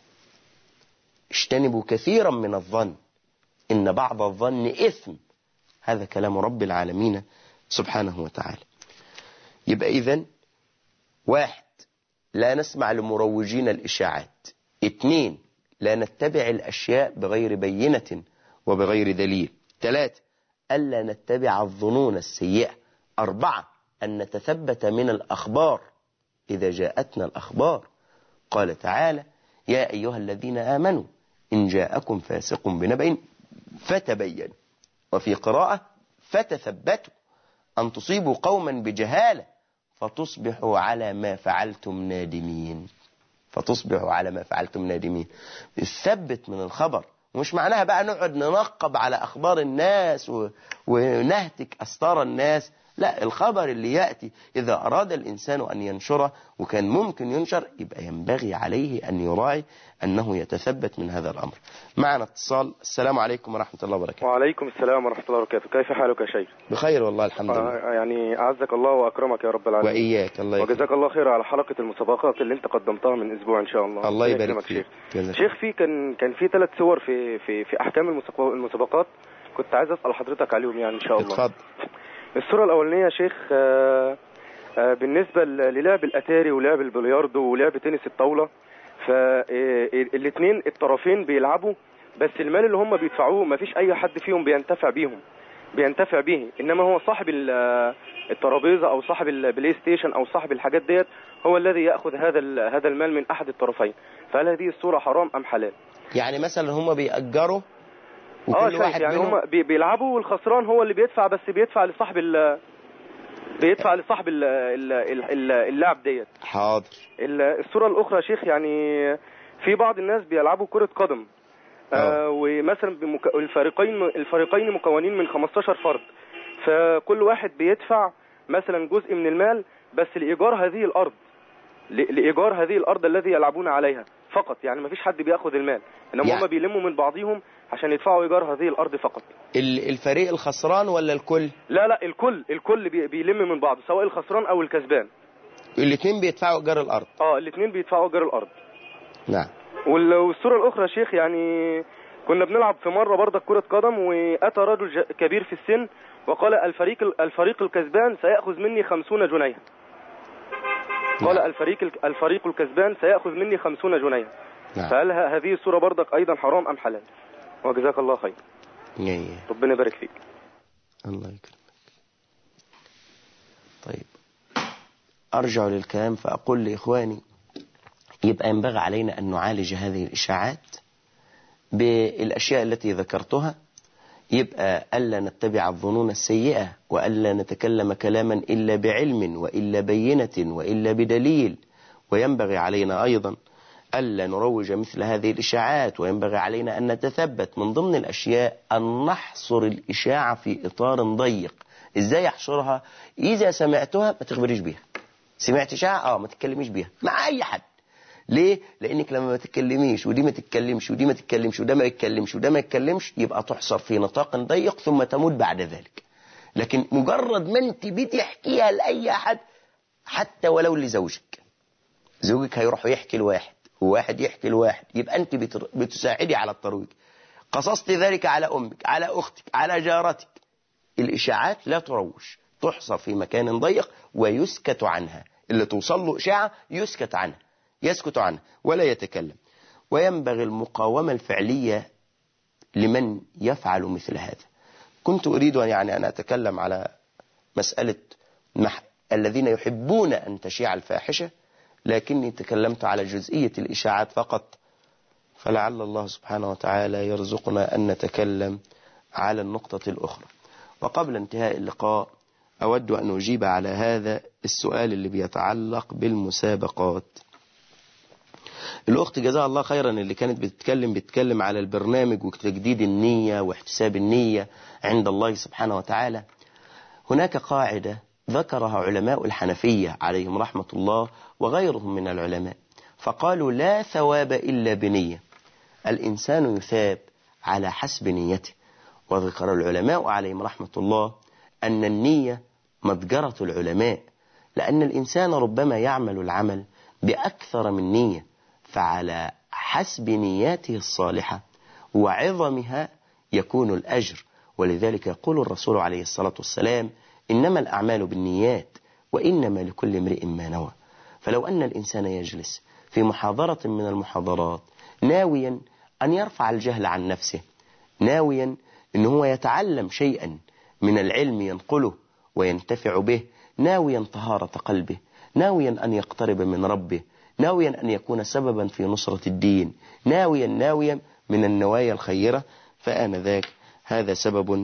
اجتنبوا كثيرا من الظن إن بعض الظن إثم. هذا كلام رب العالمين سبحانه وتعالى. يبقى إذن واحد، لا نسمع لمروجين الإشاعات. اثنين، لا نتبع الأشياء بغير بينة وبغير دليل. ثلاثة، ألا نتبع الظنون السيئة. أربعة، أن نتثبت من الأخبار إذا جاءتنا الأخبار. قال تعالى: يا أيها الذين آمنوا إن جاءكم فاسق بنبأ فتبين، وفي قراءة فتثبتوا أن تصيبوا قوما بجهالة فتصبحوا على ما فعلتم نادمين. فتصبحوا على ما فعلتم نادمين. الثبت من الخبر، ومش معناها بقى نقعد ننقب على أخبار الناس و... ونهتك أستار الناس. لا، الخبر اللي يأتي إذا أراد الإنسان أن ينشره وكان ممكن ينشر، يبقى ينبغي عليه أن يراعي أنه يتثبت من هذا الأمر. معنا اتصال. السلام عليكم ورحمة الله وبركاته. وعليكم السلام ورحمة الله وبركاته. كيف حالك يا شيخ؟ بخير والله الحمد لله. آه يعني أعزك الله وأكرمك يا رب العالمين. وإياك. الله يكرمك. وجزاك الله خير على حلقة المسابقات اللي أنت قدمتها من أسبوع إن شاء الله. الله يبارك فيك. شيخ, شيخ في كان كان في ثلاث صور في في في أحكام المسابقات، كنت عايز أسأل حضرتك عليهم يعني إن شاء الله. اتفضل. الصورة الأولانية يا شيخ آه آه بالنسبة للعب الأتاري ولعب البلياردو ولعب تنس الطاولة، فالاثنين الطرفين بيلعبوا، بس المال اللي هم بيدفعوه ما فيش أي حد فيهم بينتفع بيهم بينتفع به، إنما هو صاحب الترابيزة أو صاحب البلاي ستيشن أو صاحب الحاجات ديت هو الذي يأخذ هذا هذا المال من أحد الطرفين. فهل هذه الصورة حرام أم حلال؟ يعني مثلا هم بيأجروا وكل اه واحد يعني هم بيلعبوا والخسران هو اللي بيدفع، بس بيدفع لصاحب ال بيدفع لصاحب اللعب ديت. حاضر. الصورة الأخرى يا شيخ، يعني في بعض الناس بيلعبوا كرة قدم آه ومثلا بمك... الفريقين الفريقين مكونين من خمستاشر فرد، فكل واحد بيدفع مثلا جزء من المال بس لإيجار هذه الأرض ل... لإيجار هذه الأرض الذي يلعبون عليها فقط، يعني ما فيش حد بياخد المال، انما يعني هم بيلموا من بعضهم عشان يدفعوا ايجار هذه الارض فقط. الفريق الخسران ولا الكل؟ لا لا الكل الكل بيلم من بعضه، سواء الخسران او الكسبان. الاثنين بيدفعوا ايجار الارض. اه الاثنين بيدفعوا ايجار الارض. نعم. والصوره الاخرى يا شيخ، يعني كنا بنلعب في مره برضك كره قدم، واتى رجل كبير في السن وقال الفريق الفريق الكسبان سيأخذ مني خمسون جنيه. قال نعم. الفريق الفريق الكسبان سيأخذ مني خمسون جنيه. نعم. فهل هذه الصورة برضك أيضا حرام أم حلال؟ وجزاك الله خير. نعم. ربنا يبارك فيك. الله يكرمك. طيب، أرجع للكلام فأقول لإخواني يبقى ينبغي علينا أن نعالج هذه الإشاعات بالأشياء التي ذكرتها. يبقى ألا نتبع الظنون السيئة، وألا نتكلم كلاما إلا بعلم وإلا بينة وإلا بدليل. وينبغي علينا أيضا ألا نروج مثل هذه الإشاعات، وينبغي علينا أن نتثبت. من ضمن الأشياء أن نحصر الإشاعة في إطار ضيق. إزاي يحصرها؟ إذا سمعتها ما تخبريش بيها. سمعت إشاعة آه ما تتكلميش بيها مع أي حد. ليه؟ لأنك لما ما تتكلميش ودي ما تتكلمش ودي ما تتكلمش وده ما يتكلمش وده ما يتكلمش، يبقى تحصر في نطاق ضيق ثم تموت بعد ذلك. لكن مجرد ما انت بتحكيها لأي أحد، حتى ولو لزوجك، زوجك هيروح يحكي لواحد وواحد يحكي لواحد، يبقى انت بتساعدي على الترويج. قصصت ذلك على أمك، على أختك، على جارتك. الإشاعات لا تروج، تحصر في مكان ضيق ويسكت عنها. اللي توصل له إشاعة يسكت عنها، يسكت عنه ولا يتكلم. وينبغي المقاومة الفعلية لمن يفعل مثل هذا. كنت أريد أن يعني أن أتكلم على مسألة مح... الذين يحبون أن تشيع الفاحشة، لكني تكلمت على جزئية الإشاعات فقط، فلعل الله سبحانه وتعالى يرزقنا أن نتكلم على النقطة الأخرى. وقبل انتهاء اللقاء أود أن أجيب على هذا السؤال اللي بيتعلق بالمسابقات. الأخت جزاها الله خيرا اللي كانت بتتكلم بتتكلم على البرنامج وتجديد النية واحتساب النية عند الله سبحانه وتعالى. هناك قاعدة ذكرها علماء الحنفية عليهم رحمة الله وغيرهم من العلماء، فقالوا لا ثواب إلا بنية. الإنسان يثاب على حسب نيته. وذكر العلماء عليهم رحمة الله أن النية متجرة العلماء، لأن الإنسان ربما يعمل العمل بأكثر من نية، فعلى حسب نياته الصالحة وعظمها يكون الأجر. ولذلك يقول الرسول عليه الصلاة والسلام: إنما الأعمال بالنيات وإنما لكل امرئ ما نوى. فلو أن الإنسان يجلس في محاضرة من المحاضرات ناويا أن يرفع الجهل عن نفسه، ناويا أن هو يتعلم شيئا من العلم ينقله وينتفع به، ناويا طهارة قلبه، ناويا أن يقترب من ربه، ناويا أن يكون سببا في نصرة الدين، ناويا ناويا من النوايا الخيرة، فآنذاك هذا سبب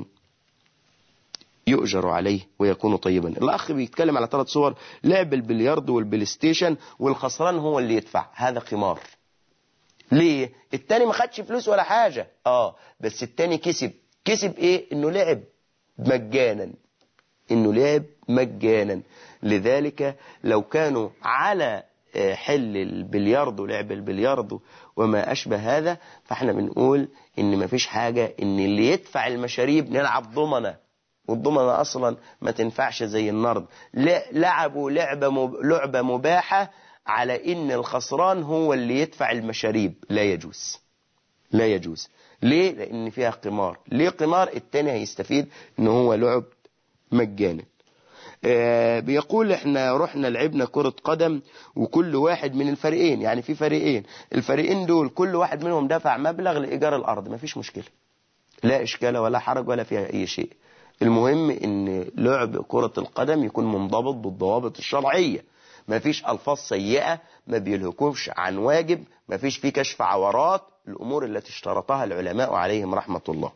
يؤجر عليه ويكون طيبا. الأخ بيتكلم على ثلاث صور: لعب البلياردو والبلايستيشن، والخسران هو اللي يدفع. هذا قمار. ليه؟ التاني ما خدش فلوس ولا حاجة، اه بس التاني كسب. كسب ايه؟ انه لعب مجانا، انه لعب مجانا. لذلك لو كانوا على حل البلياردو، لعب البلياردو وما أشبه هذا، فاحنا بنقول ان ما فيش حاجة ان اللي يدفع المشاريب نلعب ضمنة، والضمنة أصلا ما تنفعش زي النرد. لعبوا لعبة لعبة مباحة على إن الخسران هو اللي يدفع المشاريب. لا يجوز، لا يجوز. ليه؟ لأن فيها قمار. ليه قمار؟ التاني هيستفيد إن هو لعب مجانا. آه بيقول احنا رحنا لعبنا كرة قدم، وكل واحد من الفريقين، يعني في فريقين، الفريقين دول كل واحد منهم دفع مبلغ لإيجار الأرض. ما فيش مشكلة، لا إشكال ولا حرج ولا فيها أي شيء. المهم ان لعب كرة القدم يكون منضبط بالضوابط الشرعية، ما فيش ألفاظ سيئة، ما بيلهكوش عن واجب، ما فيش فيه كشف عورات، الأمور التي اشترطها العلماء عليهم رحمة الله.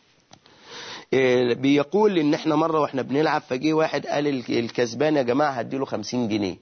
بيقول ان احنا مرة واحنا بنلعب فجي واحد قال الكسبان يا جماعة هديله خمسين جنيه.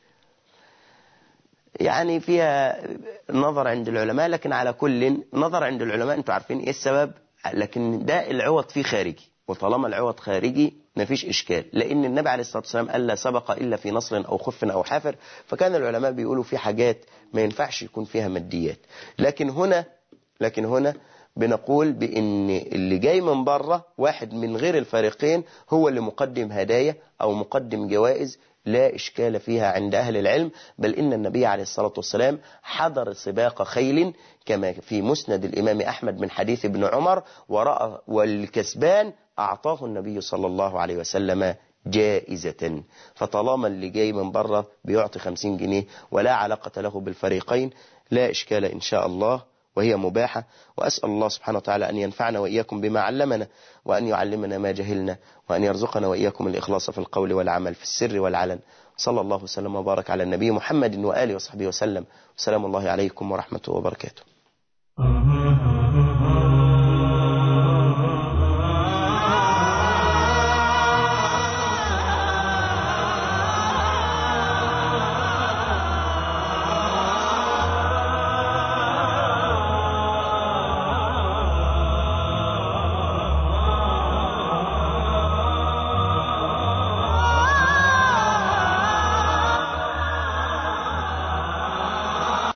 يعني فيها نظر عند العلماء، لكن على كل نظر عند العلماء انتوا عارفين ايه السبب، لكن ده العوض فيه خارجي، وطالما العوض خارجي مفيش إشكال، لأن النبي عليه الصلاة والسلام قال لا سبق إلا في نصر أو خف أو حافر. فكان العلماء بيقولوا في حاجات ما ينفعش يكون فيها ماديات. لكن هنا لكن هنا بنقول بأن اللي جاي من بره واحد من غير الفريقين هو اللي مقدم هدايا أو مقدم جوائز، لا إشكال فيها عند أهل العلم. بل إن النبي عليه الصلاة والسلام حضر سباق خيل كما في مسند الإمام أحمد من حديث ابن عمر، ورأى والكسبان أعطاه النبي صلى الله عليه وسلم جائزة. فطالما اللي جاي من بره بيعطي خمسين جنيه ولا علاقة له بالفريقين، لا إشكال إن شاء الله، وهي مباحة. وأسأل الله سبحانه وتعالى أن ينفعنا وإياكم بما علمنا، وأن يعلمنا ما جهلنا، وأن يرزقنا وإياكم الإخلاص في القول والعمل في السر والعلن. صلى الله وسلم وبارك على النبي محمد وآله وصحبه وسلم. والسلام الله عليكم ورحمته وبركاته.